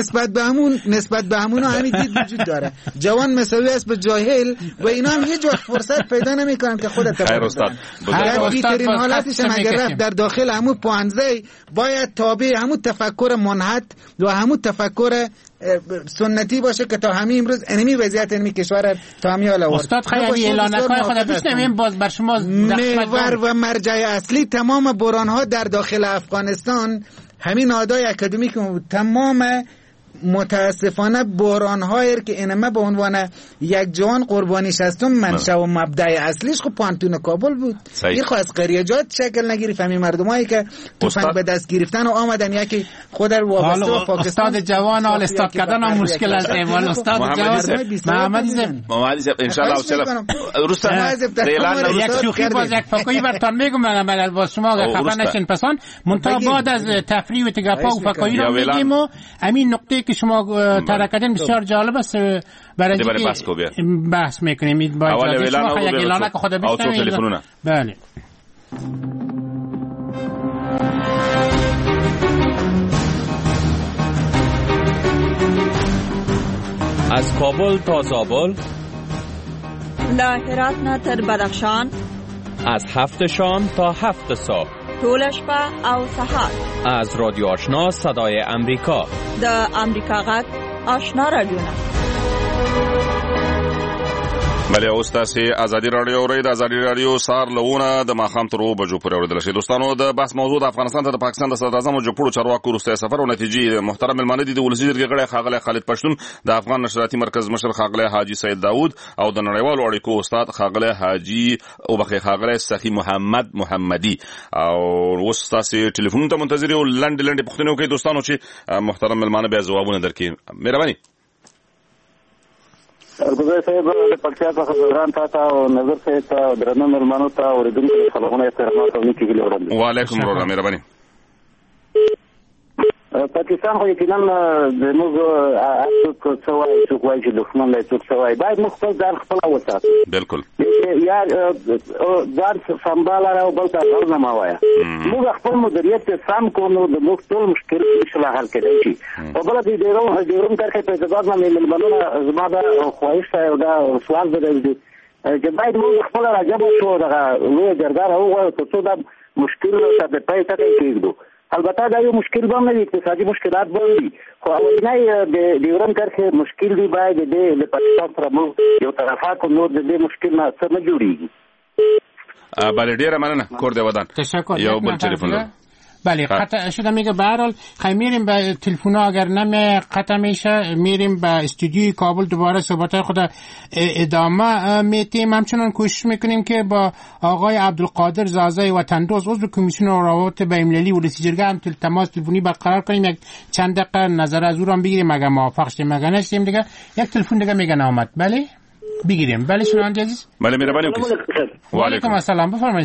نسبت به همون همین دید وجود داره. جوان مساوی است به جاهل و اینا هم هیچ وقت فرصت پیدا نمیکنن که خودت خیر استاد در بیترین حالتش اگر رفت در داخل همون پوانزه باید تابع همون تفکر منحط و همون تفکر سنتی باشه که تا همین امروز انمی وضعیت انمی کشور تا همین حال آورد. استاد خیلی اعلانکای خود بشنویم باز بر شما محور و مرجع اصلی تمام برانها در داخل افغانستان همین نهادهای اکادمیک تمام متاسفانه بحران‌هایی که اینما به عنوان یک جوان قربانیش هستم منشأ و مبدأ اصلیش خب پانتون کابل بود. این خو از قریجات شکل نگیرید. همین مردمایی که تفنگ به دست گرفتن و آمدن یکی خود رو وابسته و پاکستان استاد جوان حال استاد کردن هم مشکل است. اول استاد جوان محمد زب ان شاء الله یک شوخی باز یک فکری براتون میگم. من باز شما خفه نشین پسان منتها بعد از تفریح و تگاپا و فکری رو میگیم و همین نقطه که شما طرح کردن بسیار جالب است. برای بحث میکنیم. اول اعلان که خود بشنوید. بله. از کابل تا زابل، له هرات نه تر بدخشان، از 7 شام تا 7 صبح، طول شپه او سهار از رادیو آشنا صدای امریکا د امریکا غږ آشنا رادیوونه. بله اوس تاسو ازادي رادیو اورئ. د ازادي رادیو سار لونه د ماخام تر 2 بجو پورې اوریدل شي. دوستانو د بحث موضوع د افغانستان ته د پاکستان د صدر اعظم جوړو چارواکو وروسته سفر او نتیجې محترم ملمانه دي د ولسی جرګې غړي خاغله خالد پښتون، د افغان نشراتي مرکز مشر خاغله حاجی سید داوود او د نړیوالو اړیکو استاد خاغله حاجی او بخې خاغله سخی محمدي. او اوس تاسو ټلیفون ته منتظر یو لنډ پوښتنه کوي دوستانو چې محترم ملمانه به جوابونه درکړي. مهرباني. ګذر صاحب د پکتیا څخه ځان تا او نظر صاحب ته درنه ملمانو ته اوریدونکو خلکونه احترامات او نیکی ګلو وړاندې. وعلیکم السلام. مهرباني. پاکستان خو یقینا د موږ اصل څه وایي چې وایي چې دښمن له څه وایي باید موږ خپل ځان خپل وساتو. بالکل. یا ځان سمبال او بل څه نه ما وایي. موږ خپل مدیریت سم کوو د موږ ټول مشکل انشاءالله حل کېدای شي. په بل دې ډیروم ترکه په ځباب نه ملمنونه زما د خواهش او دا سوال دی چې باید موږ خپل راجب شو دغه لوی جرګه او څه دا مشکل ته په پای ته کېږو. البته دا یو مشکل باندې اقتصادي مشکلات باندې خو اولنۍ د ډیورن کرښې مشکل دی باید د پاکستان سره مو یو طرفات نور د مشکل نه څه نه جوړیږي. بله ډیره مننه. کور دی ودان. یو بل تلفن. بله قطع شده میگه به هر حال خیلی میریم به تلفن ها اگر نمی قطع میشه میریم به استودیوی کابل دوباره صحبت خود ادامه میتیم. همچنان کوشش میکنیم که با آقای عبدالقادر زازای وطندوز عضو کمیسیون روابط بین‌المللی و رئیس جرگه هم تماس تلفنی برقرار کنیم، یک چند دقیقه نظر از او را بگیریم اگر موافق شدیم اگر نشدیم دیگه یک تلفن دیگه میگن آمد. بله بگیریم. بله شنونده عزیز. بله مهربانی. و علیکم السلام. بفرمایید.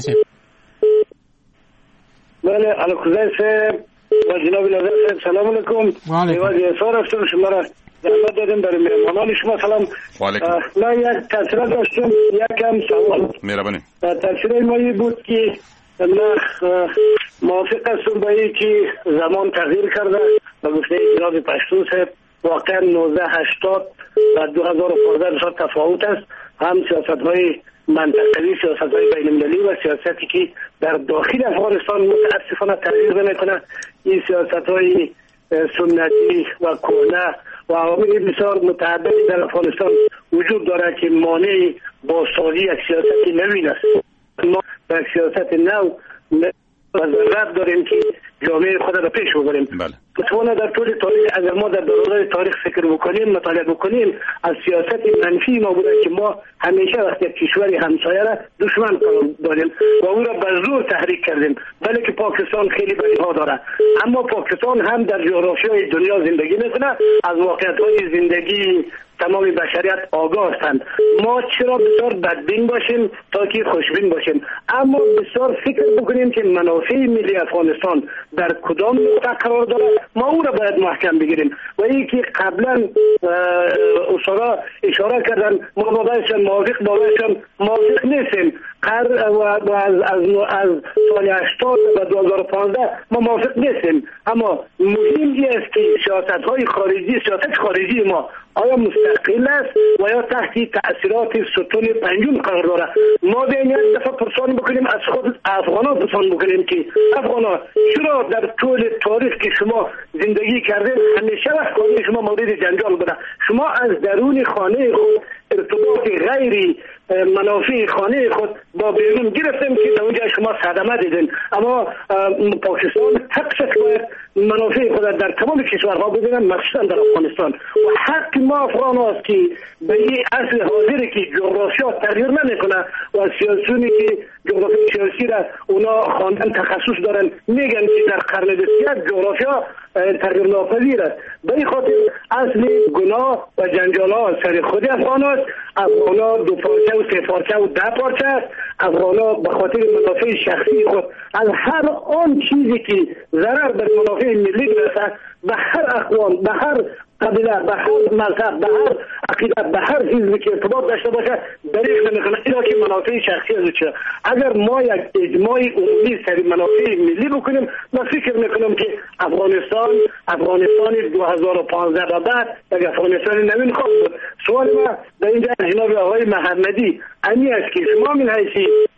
بله الکوزای صاحب و جناب نظر صاحب سلام علیکم. نیوازی اصار هستم شما را زحمت دادیم برای مهمانان شما سلام. من یک تاثیرات داشتم یکم سوال. مهربانی. تاثیرات مایی بود که من موافق هستم با این که زمان تغییر کرده و گفته جناب پشتون صاحب واقعا 1980 و 2015 تفاوت است. هم سیاست های منطقوی، سیاست های بین المللی و سیاستی که در داخل افغانستان متاسفانه تغییر نمیکنه. این سیاست های سنتی و کهنه و عوامل بسیار متعددی در افغانستان وجود دارد که مانع بازسازی یک سیاست نوین است. ما یک سیاست نو ضرورت داریم که جامعه خود را پیش ببریم. متوانا در طول تاریخ اگر ما در دوران تاریخ فکر بکنیم مطالعه بکنیم از سیاست منفی ما بوده که ما همیشه وقتی کشوری همسایه را دشمن قرار دادیم و او را به زور تحریک کردیم. بله که پاکستان خیلی بدیها داره اما پاکستان هم در جغرافیای دنیا زندگی میکنه، از واقعیت‌های زندگی تمام بشریت آگاه هستند. ما چرا بسیار بدبین باشیم تا که خوشبین باشیم، اما بسیار فکر بکنیم که منافع ملی افغانستان در کدام نقطه قرار داره ما او را باید محکم بگیریم. و این که قبلا اصلا اشاره کردن ما بابایشان موافق نیستیم و از سال 80 و 2015 ما موافق نیستیم، اما مهم است که سیاست خارجی ما آیا مستقل است و یا تحت تأثیرات ستون پنجم قرار داره. ما باید یک دفعه پرسان بکنیم از خود افغانان پرسان بکنیم که افغانان چرا در طول تاریخ که شما زندگی کردین همیشه وقت شما مورد جنجال بوده؟ شما از درون خانه خود ارتباط غیری منافع خانه خود با بیرون گرفتیم که در اونجا شما صدمه دیدین، اما پاکستان حقش باید منافع خود در تمام کشورها ببینن مخصوصا در افغانستان و حق ما افغان است که به این اصل حاضری که جغرافیا تغییر نمیکنه و سیاسیونی که جغرافی سیاسی را اونا خواندن تخصص دارن میگن که در قرن 21 جغرافیا تغییر ناپذیر است. به این خاطر اصل گناه و جنجال ها سر خود افغان است. افغان ها 2 پارچه و 3 پارچه و 10 پارچه است. افغان ها به خاطر منافع شخصی خود از هر آن چیزی که ضرر به منافع ملی برسد به هر اقوام، به هر قبیله، به هر مذهب، به هر عقیده، به هر حزبی که ارتباط داشته باشه دریغ نمیکنه اینا که منافع شخصی از چه. اگر ما یک اجماع عمومی سر منافع ملی بکنیم من فکر میکنم که افغانستان 2015 و بعد یک افغانستان نوین خواهد بود. سوال ما در اینجا جناب آقای محمدی امی است که شما من حیثی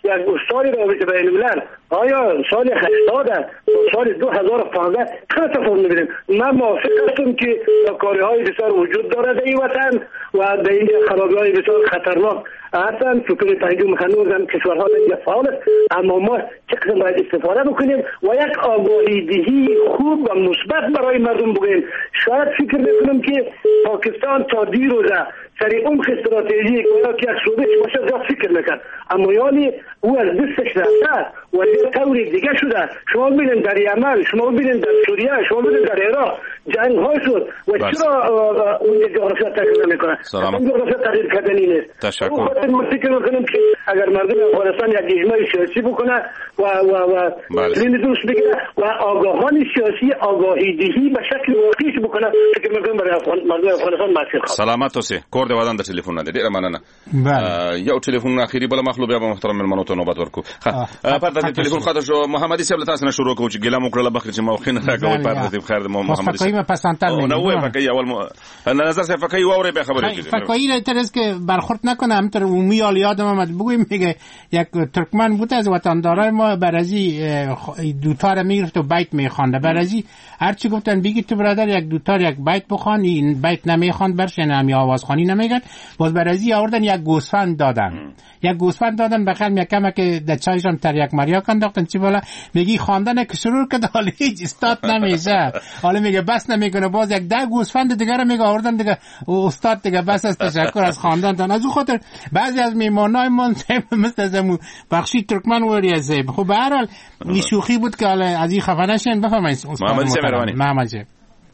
یک استاد رابطه بین الملل آیا سال 80 و سال 2015 خیلی تفاوت می‌بینیم. من موافق هستم که کاری‌های بسیار وجود دارد در این وطن و در اینجا خرابی‌های بسیار خطرناک هستند. فکر پنجم هنوز هم کشورها در اینجا فعال است، اما ما چقدر باید استفاده بکنیم و یک آگاهی دهی خوب و مثبت برای مردم بگیم. شاید فکر میکنم که پاکستان تا دیروزه سر اون استراتژی که یک صوبه باشه زیاد فکر میکرد، اما یعنی او از دستش رفته و یه طوری دیگه شده. شما ببینید در یمن، شما ببینید در سوریه، شما ببینید در عراق جنگ های شد و چرا اون جغرافیا تغییر نمیکنه؟ اون جغرافیا تغییر کردنی نیست. تشکر. اون خاطر ما فکر میکنم که اگر مردم افغانستان یک اجماع سیاسی بکنه و لین درست بگیره و آگاهان سیاسی آگاهی دهی به شکل واقعیش بکنه، فکر میکنم برای مردم افغانستان مسیر خواهد. سلامت اوسئ. کور د ودان د ټلیفون نه ډیره مننه. یو ټلیفون اخیری بل مخلوب یا محترم ملمنو ته نوبت ورکو. پرته د ټلیفون خاطر شو محمدي صاحب تاسو نه شروع کوو چې ګلام وکړه بخیر چې موخین راغلی پرته خیر د محمد فکایی ما پسندتر نه وای فکایی اول نظر صاحب فکایی واره به خبره کیږي. فکایی را ترس که برخورد نکنه همطور عمومی حال یادم آمد بگویم میگه یک ترکمن بود از وطندارای ما برازی دوتار میگرفت و بیت میخوانده. برازی هرچی گفتن بگی تو برادر یک دوتار یک بیت بخوان، این بیت نمیخوان برش یعنی همی آوازخوانی نمیگن. باز برازی آوردن یک گوسفند دادن، یک گوسفند دادن بخیر میکمه که در چایشان تریاک مریاک انداختن چی بالا میگی خواندن که شروع کرد حالا هیچ استاد نمیشه، حالا میگه بس نمیکنه. باز یک 10 گوسفند دیگه رو میگه آوردن دیگه استاد دیگه بس است، تشکر از خواندن. از اون خاطر بعضی از میمانای من مثل زمو بخشی ترکمن وری زیب. خب به هر حال این شوخی بود که حالا از این خفه نشین. بفرمایید محمد جان.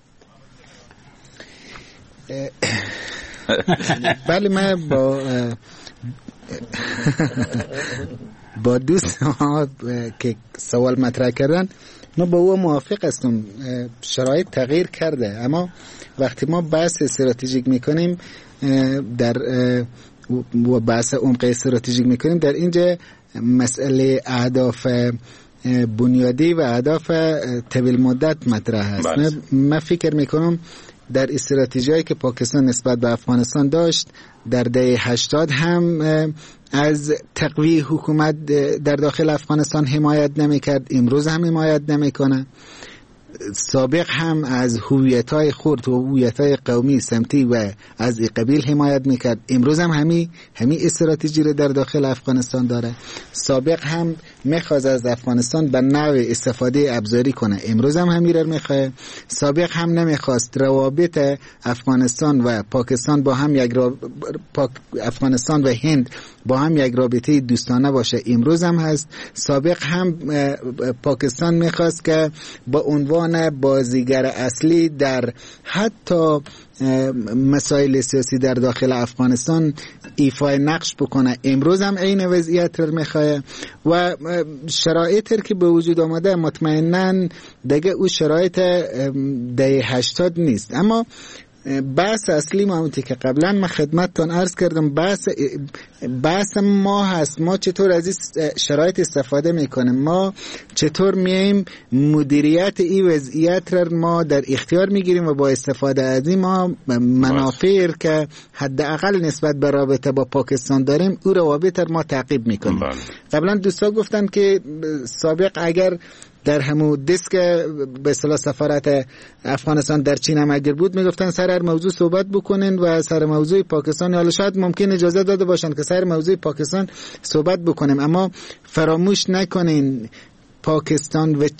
بله من با دوست ها که سوال مطرح کردن ما با او موافق هستم. شرایط تغییر کرده، اما وقتی ما بحث استراتژیک میکنیم در و بحث عمق استراتژیک میکنیم در اینجا مسئله اهداف بنیادی و اهداف طویل مدت مطرح هست. من فکر میکنم در استراتژیایی که پاکستان نسبت به افغانستان داشت در دهه 80 هم از تقویه حکومت در داخل افغانستان حمایت نمیکرد، امروز هم حمایت نمیکنه. سابق هم از هویت‌های خرد و هویت‌های قومی سمتی و از قبیل حمایت میکرد، امروز هم همین استراتژی رو در داخل افغانستان داره. سابق هم میخواست از افغانستان به نوع استفاده ابزاری کنه، امروز هم همین رو میخواد. سابق هم نمیخواست روابط افغانستان و پاکستان با هم افغانستان و هند با هم یک رابطه دوستانه باشه، امروز هم هست. سابق هم پاکستان میخواست که با عنوان بازیگر اصلی در حتی مسائل سیاسی در داخل افغانستان ایفای نقش بکنه، امروز هم این وضعیت رو میخواه. و شرایطی که به وجود آمده مطمئناً دیگه او شرایط دهه 80 نیست. اما بحث اصلی ما همونطور که قبلا من خدمتتان عرض کردم بحث ما هست، ما چطور از این شرایط استفاده میکنیم، ما چطور میایم مدیریت این وضعیت را ما در اختیار میگیریم و با استفاده از این ما منافع که حداقل نسبت به رابطه با پاکستان داریم او روابط ما تعقیب میکنیم. قبلا دوستا گفتن که سابق اگر در همون دسک به اصطلاح سفارت افغانستان در چین هم اگر بود میگفتن سر هر موضوع صحبت بکنین و سر موضوع پاکستان، حالا شاید ممکن اجازه داده باشن که سر موضوع پاکستان صحبت بکنیم، اما فراموش نکنین پاکستان و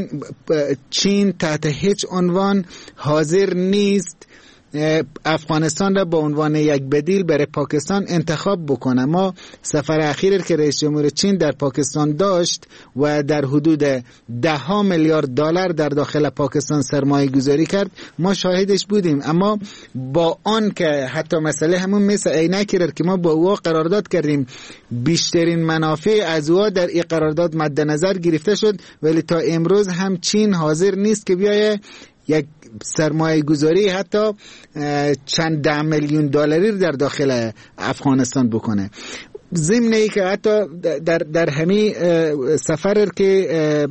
چین تحت هیچ عنوان حاضر نیست افغانستان را به عنوان یک بدیل برای پاکستان انتخاب بکنه. ما سفر اخیری که رئیس جمهور چین در پاکستان داشت و در حدود 10 میلیارد دلار در داخل پاکستان سرمایه گذاری کرد، ما شاهدش بودیم. اما با آن که حتی مسئله همون مثل عینکی را که ما با او قرارداد کردیم بیشترین منافع از او در این قرارداد مد نظر گرفته شد، ولی تا امروز هم چین حاضر نیست که بیایه یک سرمایه گذاری حتی چند 10 میلیون دلاری در داخل افغانستان بکنه. ضمن ای که حتی در همین سفر که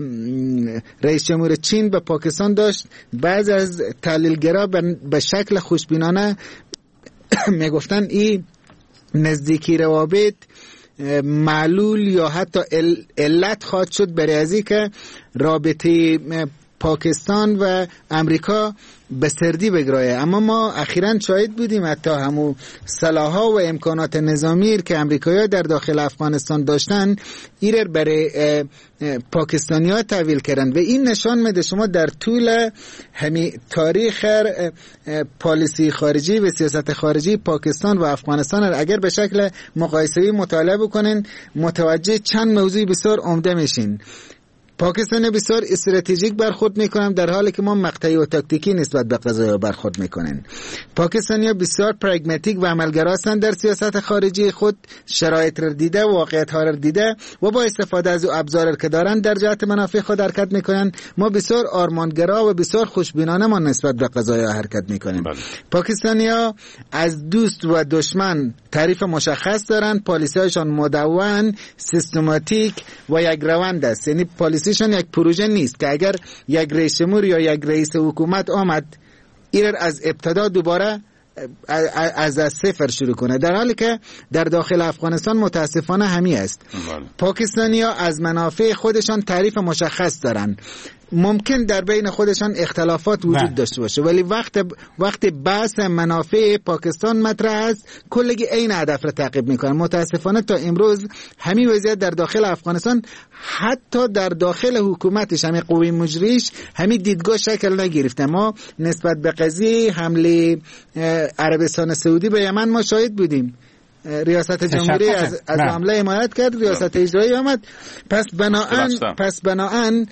رئیس جمهور چین به پاکستان داشت، بعض از تحلیلگرا به شکل خوشبینانه میگفتن این نزدیکی روابط معلول یا حتی علت خواهد شد برای ازی که رابطه پاکستان و امریکا به سردی بگرایه. اما ما اخیراً شاهد بودیم حتی همون سلاح‌ها و امکانات نظامی که امریکایی‌ها در داخل افغانستان داشتن ایرر برای پاکستانی‌ها تحویل کردن و این نشان میده شما در طول همین تاریخ پالیسی خارجی و سیاست خارجی پاکستان و افغانستان اگر به شکل مقایسه‌ای مطالعه بکنین متوجه چند موضوع بسیار عمده میشین. پاکستان بسیار استراتژیک برخورد میکنن در حالی که ما مقطعی و تاکتیکی نسبت به قضایا برخورد میکنن. پاکستانی‌ها بسیار پرگماتیک و عملگرا هستند در سیاست خارجی خود، شرایط را دیده، واقعیت‌ها را دیده و با استفاده از ابزار که دارن در جهت منافع خود حرکت میکنن. ما بسیار آرمانگرا و بسیار خوشبینانه ما نسبت به قضایا حرکت میکنیم. پاکستانی‌ها از دوست و دشمن تعریف مشخص دارن، پالیسی‌هاشون مدون، سیستماتیک و یک روند است. یعنی پالیسیشون یک پروژه نیست که اگر یک رئیس جمهور یا یک رئیس حکومت آمد ایرر از ابتدا دوباره از صفر شروع کنه، در حالی که در داخل افغانستان متاسفانه همین است. پاکستانی‌ها از منافع خودشان تعریف مشخص دارن. ممکن در بین خودشان اختلافات وجود داشته باشه ولی وقتی بحث منافع پاکستان مطرح است کلگی این هدف را تعقیب میکنن. متاسفانه تا امروز همین وضعیت در داخل افغانستان حتی در داخل حکومتش همین قوی مجریش همین دیدگاه شکل نگرفته. ما نسبت به قضیه حمله عربستان سعودی به یمن ما شاهد بودیم. ریاست جمهوری از حمله حمایت کرد، ریاست اجرایی آمد. پس بناهن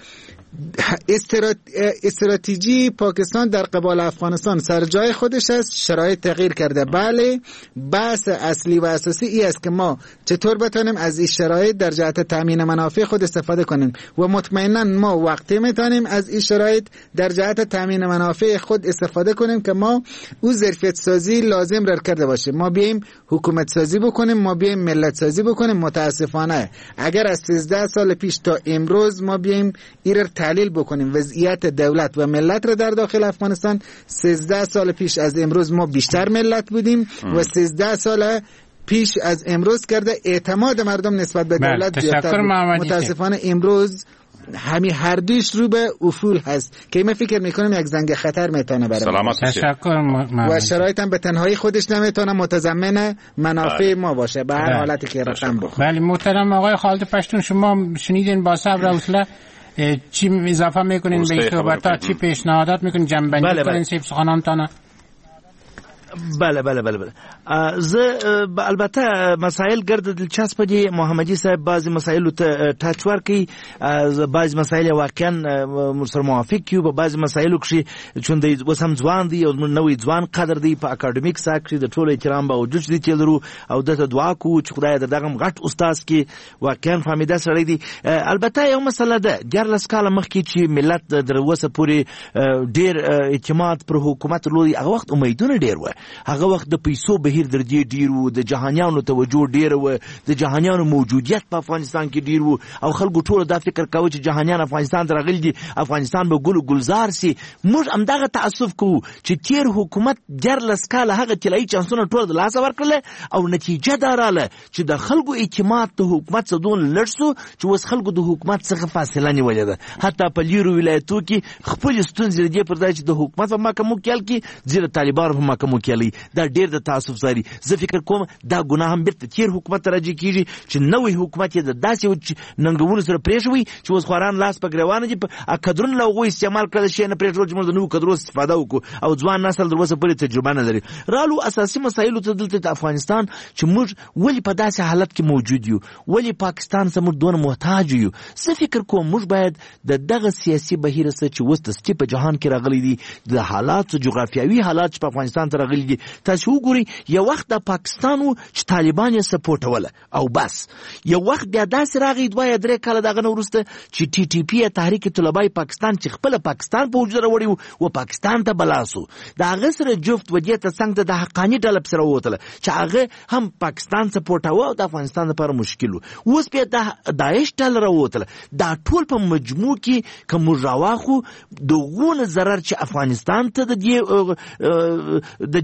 استراتژی پاکستان در قبال افغانستان سر جای خودش است، شرایط تغییر کرده. بله، بحث اصلی و اساسی این است که ما چطور بتونیم از این شرایط در جهت تامین منافع خود استفاده کنیم و مطمئنا ما وقتی میتونیم از این شرایط در جهت تامین منافع خود استفاده کنیم که ما او ظرفیت سازی لازم را کرده باشیم. ما بیایم حکومت سازی بکنیم، ما بیایم ملت سازی بکنیم. متاسفانه اگر از 13 سال پیش تا امروز ما بیایم ایرر تحلیل بکنیم وضعیت دولت و ملت را در داخل افغانستان، 13 سال پیش از امروز ما بیشتر ملت بودیم و 13 سال پیش از امروز کرده اعتماد مردم نسبت به دولت زیادتر. متاسفانه امروز همین هر دوش رو به افول هست که من فکر میکنم یک زنگ خطر میتونه برای و شرایط هم به تنهایی خودش نمیتونه متضمن منافع ما باشه به هر حالتی که رقم بخوره. ولی محترم آقای خالد پشتون، شما شنیدین با صبر و حوصله چی اضافه میکنین به این صحبت‌ها؟ چی پیشنهادات میکنین؟ جنبندی کنین سیب سخنانتان؟ بله البته مسائل گرد دلچسپ دي. محمدي صاحب بعضی مسائل ته ټاچ ورکي، بعضی مسائل واقعا سره موافق یو، په بعضی مسائلو کې چې اوس هم ځوان دي او نوې ځوان قدر دی په اکیډمیک ساکټ د ټولو احترام به وجود دي تلرو او دته دعا کو چې خدای دغه غټ استاد کې واقعا فهمیده سره دي. البته یو مسله ده ګرلس کاله مخکې چې ملت دروسه پوری ډیر اعتماد پر حکومت لوی هغه وخت امیدونه ډیر و، هغه وخت د پیسو بهیر درجه ډیر و، د جهانیانو توجه ډیر و، د جهانیانو موجودیت په افغانستان کې ډیر و او خلکو ټول دا فکر کاوه چې جهانیان افغانستان ته راغلي دي، افغانستان به ګل ګلزار سي. موږ همدغه تعصب کوو چې تیر حکومت ګرلس کاله هغه طلایي چانسونه ټول د لاسه ورکړل او نتیجه دا رااله چې د خلکو اعتماد ته حکومت څخه دون لړ سو چې اوس خلکو د حکومت څخه فاصله نیولې ده. حتی په لیرو ولایتو کې خپل ستونزې دي پر ځای چې د حکومت په محکمو کې کې ځیر طالبان په محکمو کې دا ډیر د تعصب ساري. زه فکر کوم دا ګناه هم بیرته تیر حکومت راځي کیږي چې نوې حکومت یې د داسې ننګونو سره پریښوي چې اوس خوران لاس په ګریوان دي په کډرون لوغو استعمال کړل شي نه پریښول چې موږ د نوو کډرو استفاده وکړو او ځوان نسل دروسه پرې تجربه نه لري. رالو اساسي مسایلو ته دلته د افغانستان چې موږ ولې په داسې حالت کې موجود یو، ولې پاکستان سره موږ دونه محتاج یو. زه فکر کوم موږ باید د دغه سیاسي بهیر سره چې اوس د سټي په جهان کې راغلي دي د حالات جغرافیوي حالات چې په افغانستان ته راغلي دي، تاسو وګورئ یو وخت د پاکستان و چې طالبان یې سپورټوله او بس، یو وخت بیا داسې راغی دوه یا درې کاله دغه نه وروسته چې ټي ټي پي تحریک طلبای پاکستان چې خپل پاکستان په وجود راوړی و پاکستان ته بلاسو د هغه سره جفت ودیه ته څنګه د حقانی ډله سره ووتله چې هغه هم پاکستان سپورټاوه او د افغانستان لپاره مشکل و. اوس بیا د داعش ډله راووتله. دا ټول په مجموع کې که موږ راواخو دغونه ضرر چې افغانستان ته د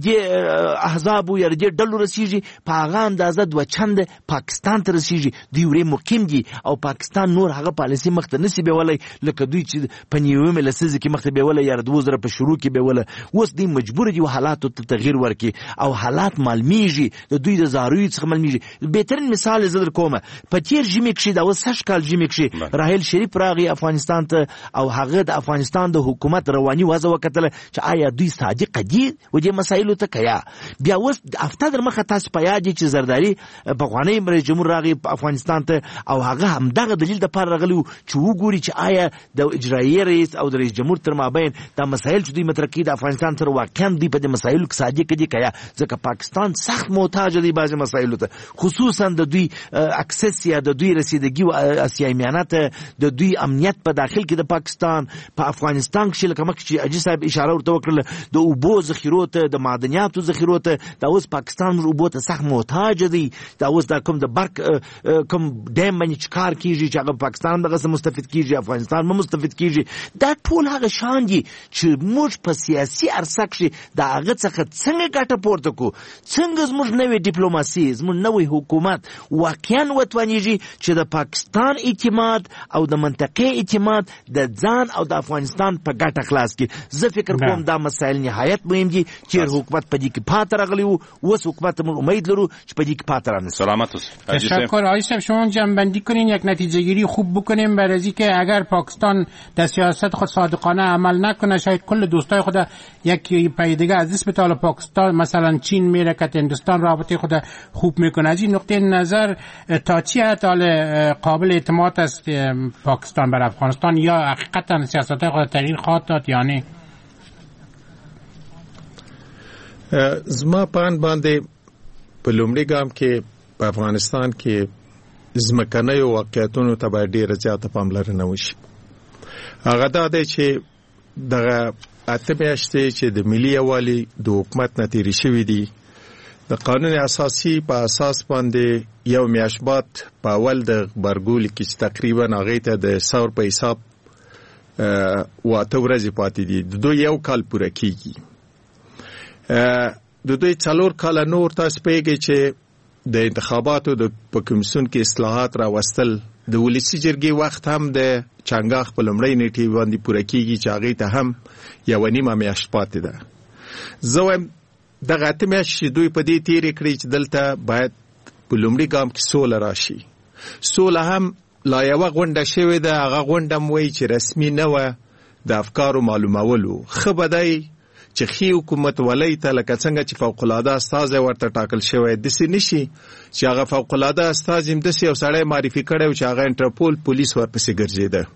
دې احزاب یا دې ډلو رسیږي په هغه اندازه دوه چنده پاکستان ته رسیږي. دوی ورې مقیم دي او پاکستان نور هغه پالیسي مخته نسی بیولای لکه دوی چې په نیومه لسیزه کې مخته بیولای یا 2000 په شروع کې بیولای. اوس دوی مجبور دي حالاتو ته تغییر ورکړي او حالات معلومیږي د دوی د زاروی څخه معلومیږي. بهترین مثال زه در کوم په تیر جمی کې دا اوس 6 کال جمی کې راهیل شریف راغی افغانستان ته او هغه د افغانستان د حکومت رواني وضع وکتل چې آیا دوی صادق دي و دې مسایلو ته کیا. بیا اوس هفته در مخه تاسو په یاد چې زرداری په غونې رئیس جمهور راغی افغانستان ته او هغه همدغه دلیل د پر راغلی چې وګوري چې آیا د اجرایي رئیس او د رئیس جمهور تر مابین د مسایل چې دوی مطرح کړي د افغانستان تر واقعا دوی په دې مسایلو کې صادق دي کیا. ځکه پاکستان سخت محتاج دی بعض مسایلو ته خصوصا د دوی اکسس یا د دوی رسیدګي او اسیای میانات د دوی امنیت په داخل کې د پاکستان په افغانستان کې لکه مخکې چې اجي صاحب اشاره ورته وکړه د اوبو ذخیرو ته د معدنیاتو ذخیرو ته دا اوس پاکستان اوبو ته سخت محتاج دی. دا اوس دا کوم د برق کوم ډیم باندې چې کار کیږي چې هغه پاکستان دغه مستفید کیږي افغانستان هم مستفید کیږي. دا ټول هغه شان دي چې موږ په سیاسي عرصه کې دا هغه څخه څنګه ګټه پورته کو څنګه زموږ نوې ډیپلوماسي زموږ نوې حکومت واقعا وتوانیږي چې د پاکستان اعتماد او د منطقې اعتماد د ځان او د افغانستان په ګټه خلاص کی. زه فکر کوم دا مسائل نهایت مهم دي چې حکومت په دې کې پاتې راغلی وو. اوس حکومت موږ امید لرو چې په دې کې پاتې رانه. سلامت اوسئ. تشکر آقای صاحب شما جنبندی کنین یک نتیجه گیری خوب بکنیم برای از اینکه اگر پاکستان در سیاست خود صادقانه عمل نکنه شاید کل دوستای خود یک پای دیگه از دست بتاله پاکستان مثلا چین میره که هندوستان رابطه خود خوب میکنه. از این نقطه نظر تا چی حد قابل اعتماد است پاکستان بر افغانستان یا حقیقتا سیاست خود تغییر خواهد داد یا نه؟ زما پان باندې په لومړي ګام کې په افغانستان کې ځمکنۍ واقعیتونو ته باید ډېره زیاته پاملرنه وشي. هغه دا دی چې دغه اته میاشتې چې د ملي یووالي د حکومت نه تېرې شوي دي د قانون اساسي په اساس باندې یو میاشت بعد په اول د غبرګولي کې چې تقریبا هغې ته د ثور په حساب 8 ورځې پاتې دي. د دوی یو کال پوره کېږي. د دوی 4 کاله نور تاسو پوهېږئ چې د انتخاباتو د په کمیسیون کې اصلاحات راوستل د ولسي جرګې وخت هم د چنګاښ په لومړۍ نیټې باندې پوره کېږي چې هغې ته هم 1.5 میاشت پاتې ده. زه وایم دغه 8 میاشتې چې دوی په دې تېرې کړې چې دلته باید په لومړي ګام کې سوله راشي. سوله هم لا یوه غونډه شوې ده. هغه غونډه هم وایي چې رسمي نه وه د افکارو معلومولو. ښه به دی چې ښې حکومت ولۍ ته لکه څنګه چې فوقالعاده استازی ورته ټاکل شوی داسې نشي چې هغه فوقالعاده استازي هم داسې یو سړی معرفي کړی و چې هغه انټرپول پولیس ورپسې ګرځېده.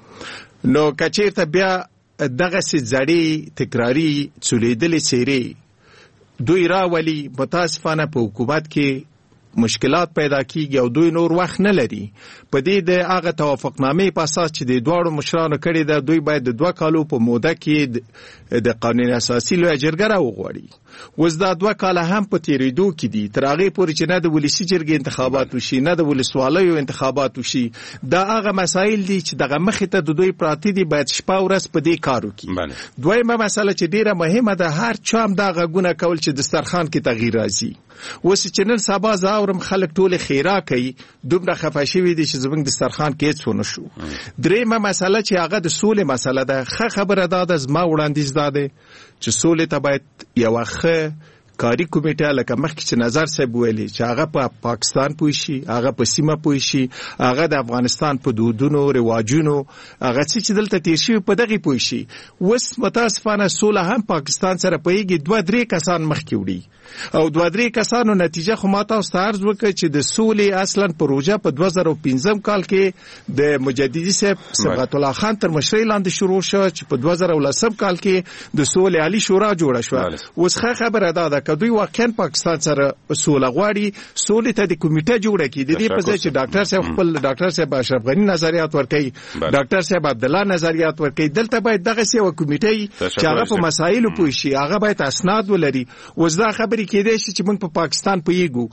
نو که چېرته بیا دغسې زړې تکراري څولیدلې څېرې دوی راولي متاسفانه په حکومت کې مشکلات پیدا کیږي او دوی نور وخت نه لري. په دې د هغه توافقنامې په اساس چې د دواړو مشرانو کړې ده دوی باید د 2 کالو په موده کې د قانون اساسي لویه جرګه راوغواړي. اوس دا 2 کاله هم په تېرېدو کې دي تر هغې پورې چې نه د ولسي جرګې انتخابات وشي نه د ولسوالیو انتخابات وشي. دا هغه مسایل دي چې دغه مخې ته د دوی پراته دي باید شپه ورځ په دې کار وکړي. دویمه مسله چې ډېره مهمه ده هر چا هم دا غږونه کول چې دسترخوان کې تغییر راځي. اوس چې نن سبا زه اورم خلک ټولې خیرا کوي دومره خفه شوي دي چې زموږ دسترخوان کې هېڅ ونه شو. درېیمه مسله چې هغه د سولې مسله ده. ښه خبره دا ده زما وړاندیز دا دی چې سولې ته باید یوه ښه کاری کمیټه لکه مخکې چې نظر صاحب ویلي چې هغه په پاکستان پوه شي هغه په سیمه پوه شي هغه د افغانستان په دودونو رواجونو هغه چې دلته تیر شوي په دغې پوه شي. اوس متاسفانه سوله هم پاکستان سره پوهېږي 2-3 کسان مخکې وړي او 2-3 کسانو نتیجه خو ما تاسو ته عرض وکړه چې د سولې اصلا پروژه په 2015 کال کې د مجددي صاحب صبغت الله خان تر مشرۍ لاندې شروع شوه چې په 2010 کال کې د سولې عالي شورا جوړه شوه. اوس ښه خبره دا ده که دوی واقعا پاکستان سره سوله غواړي سولې ته د کمیټه جوړه کړي. د دې په ځای چې ډاکټر صاحب خپل ډاکټر صاحب اشرف غني نظریات ورکوي ډاکټر صاحب عبدالله نظریات ورکوي دلته باید دغسې یوه کمیټه چې هغه په مسایلو پوه شي هغه باید اسناد ولري. اوس دا خبرې کېدای شي چې موږ په پاکستان پوهېږو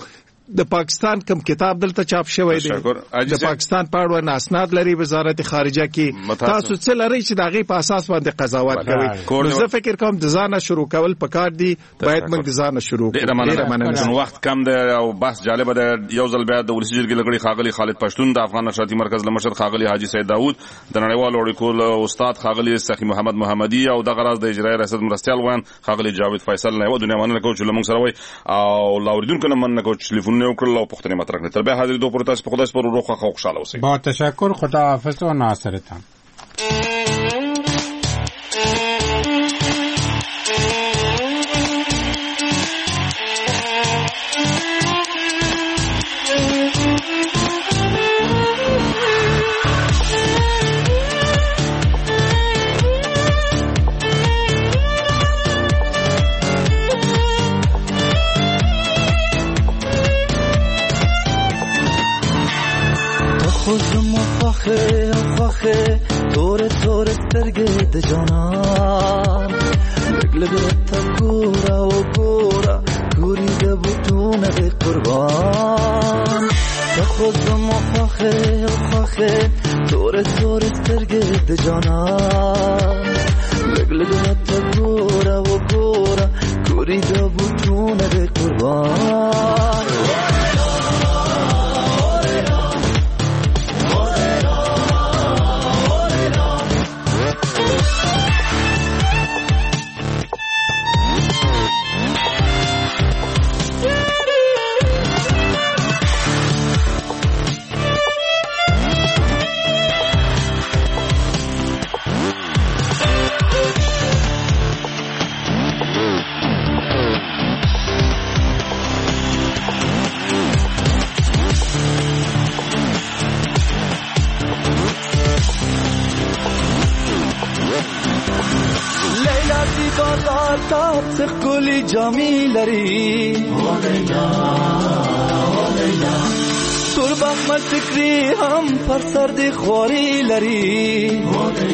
د پاکستان کوم کتاب دلته چاپ شوی دی د پاکستان په اړه اسناد لري وزارت خارجه کې تاسو څه لري چې د هغې په اساس باندې قضاوت کوي نو زه فکر کوم د ځانه شروع کول پکار دي باید موږ د ځانه شروع کړو ډېره مننه وخت کم دی او بحث جالبه دی یو ځل بیا د ولسي جرګې لغړي ښاغلي خالد پښتون د افغان نشراتي مرکز له مشر ښاغلي حاجي سید داود د نړیوالو اړیکو استاد ښاغلي سخي محمد محمدي او دغه راز د اجرایي ریاست مرستیال وان ښاغلي جاوید فیصل نه یوه دنیا مننه کوو چې له موږ سره وئ او له اورېدونکو نه مننه کوو چې ټلیفونونه یې وکړل او پوښتنې مطرح کړې تر بیا حاضرېدو پورې تاسو په خدای سپارو روغ خوښ او خوشحاله اوسئ. با تشکر خداحافظ و ناصرتان. خوخه تور تور سترګې د جانان لګ لګ ته ګورا او ګورا ګوري د بوټونه د قربان ته خو زما خوخه تور تور سترګې د جانان لګ لګ ته ګورا او ګورا ګوري د بوټونه د قربان جامی لري تور بخمل فکری هم پر سر دی خواری لري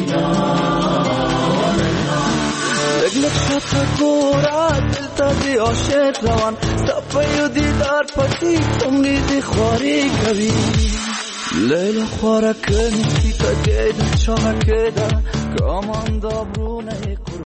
لگلک شتا گورا دلتا دی عاشق روان سپیو دیدار پسی تنگی دی خواری کوي لیلا خوارا کنی تا گیدن چاها کده کامان دابرونه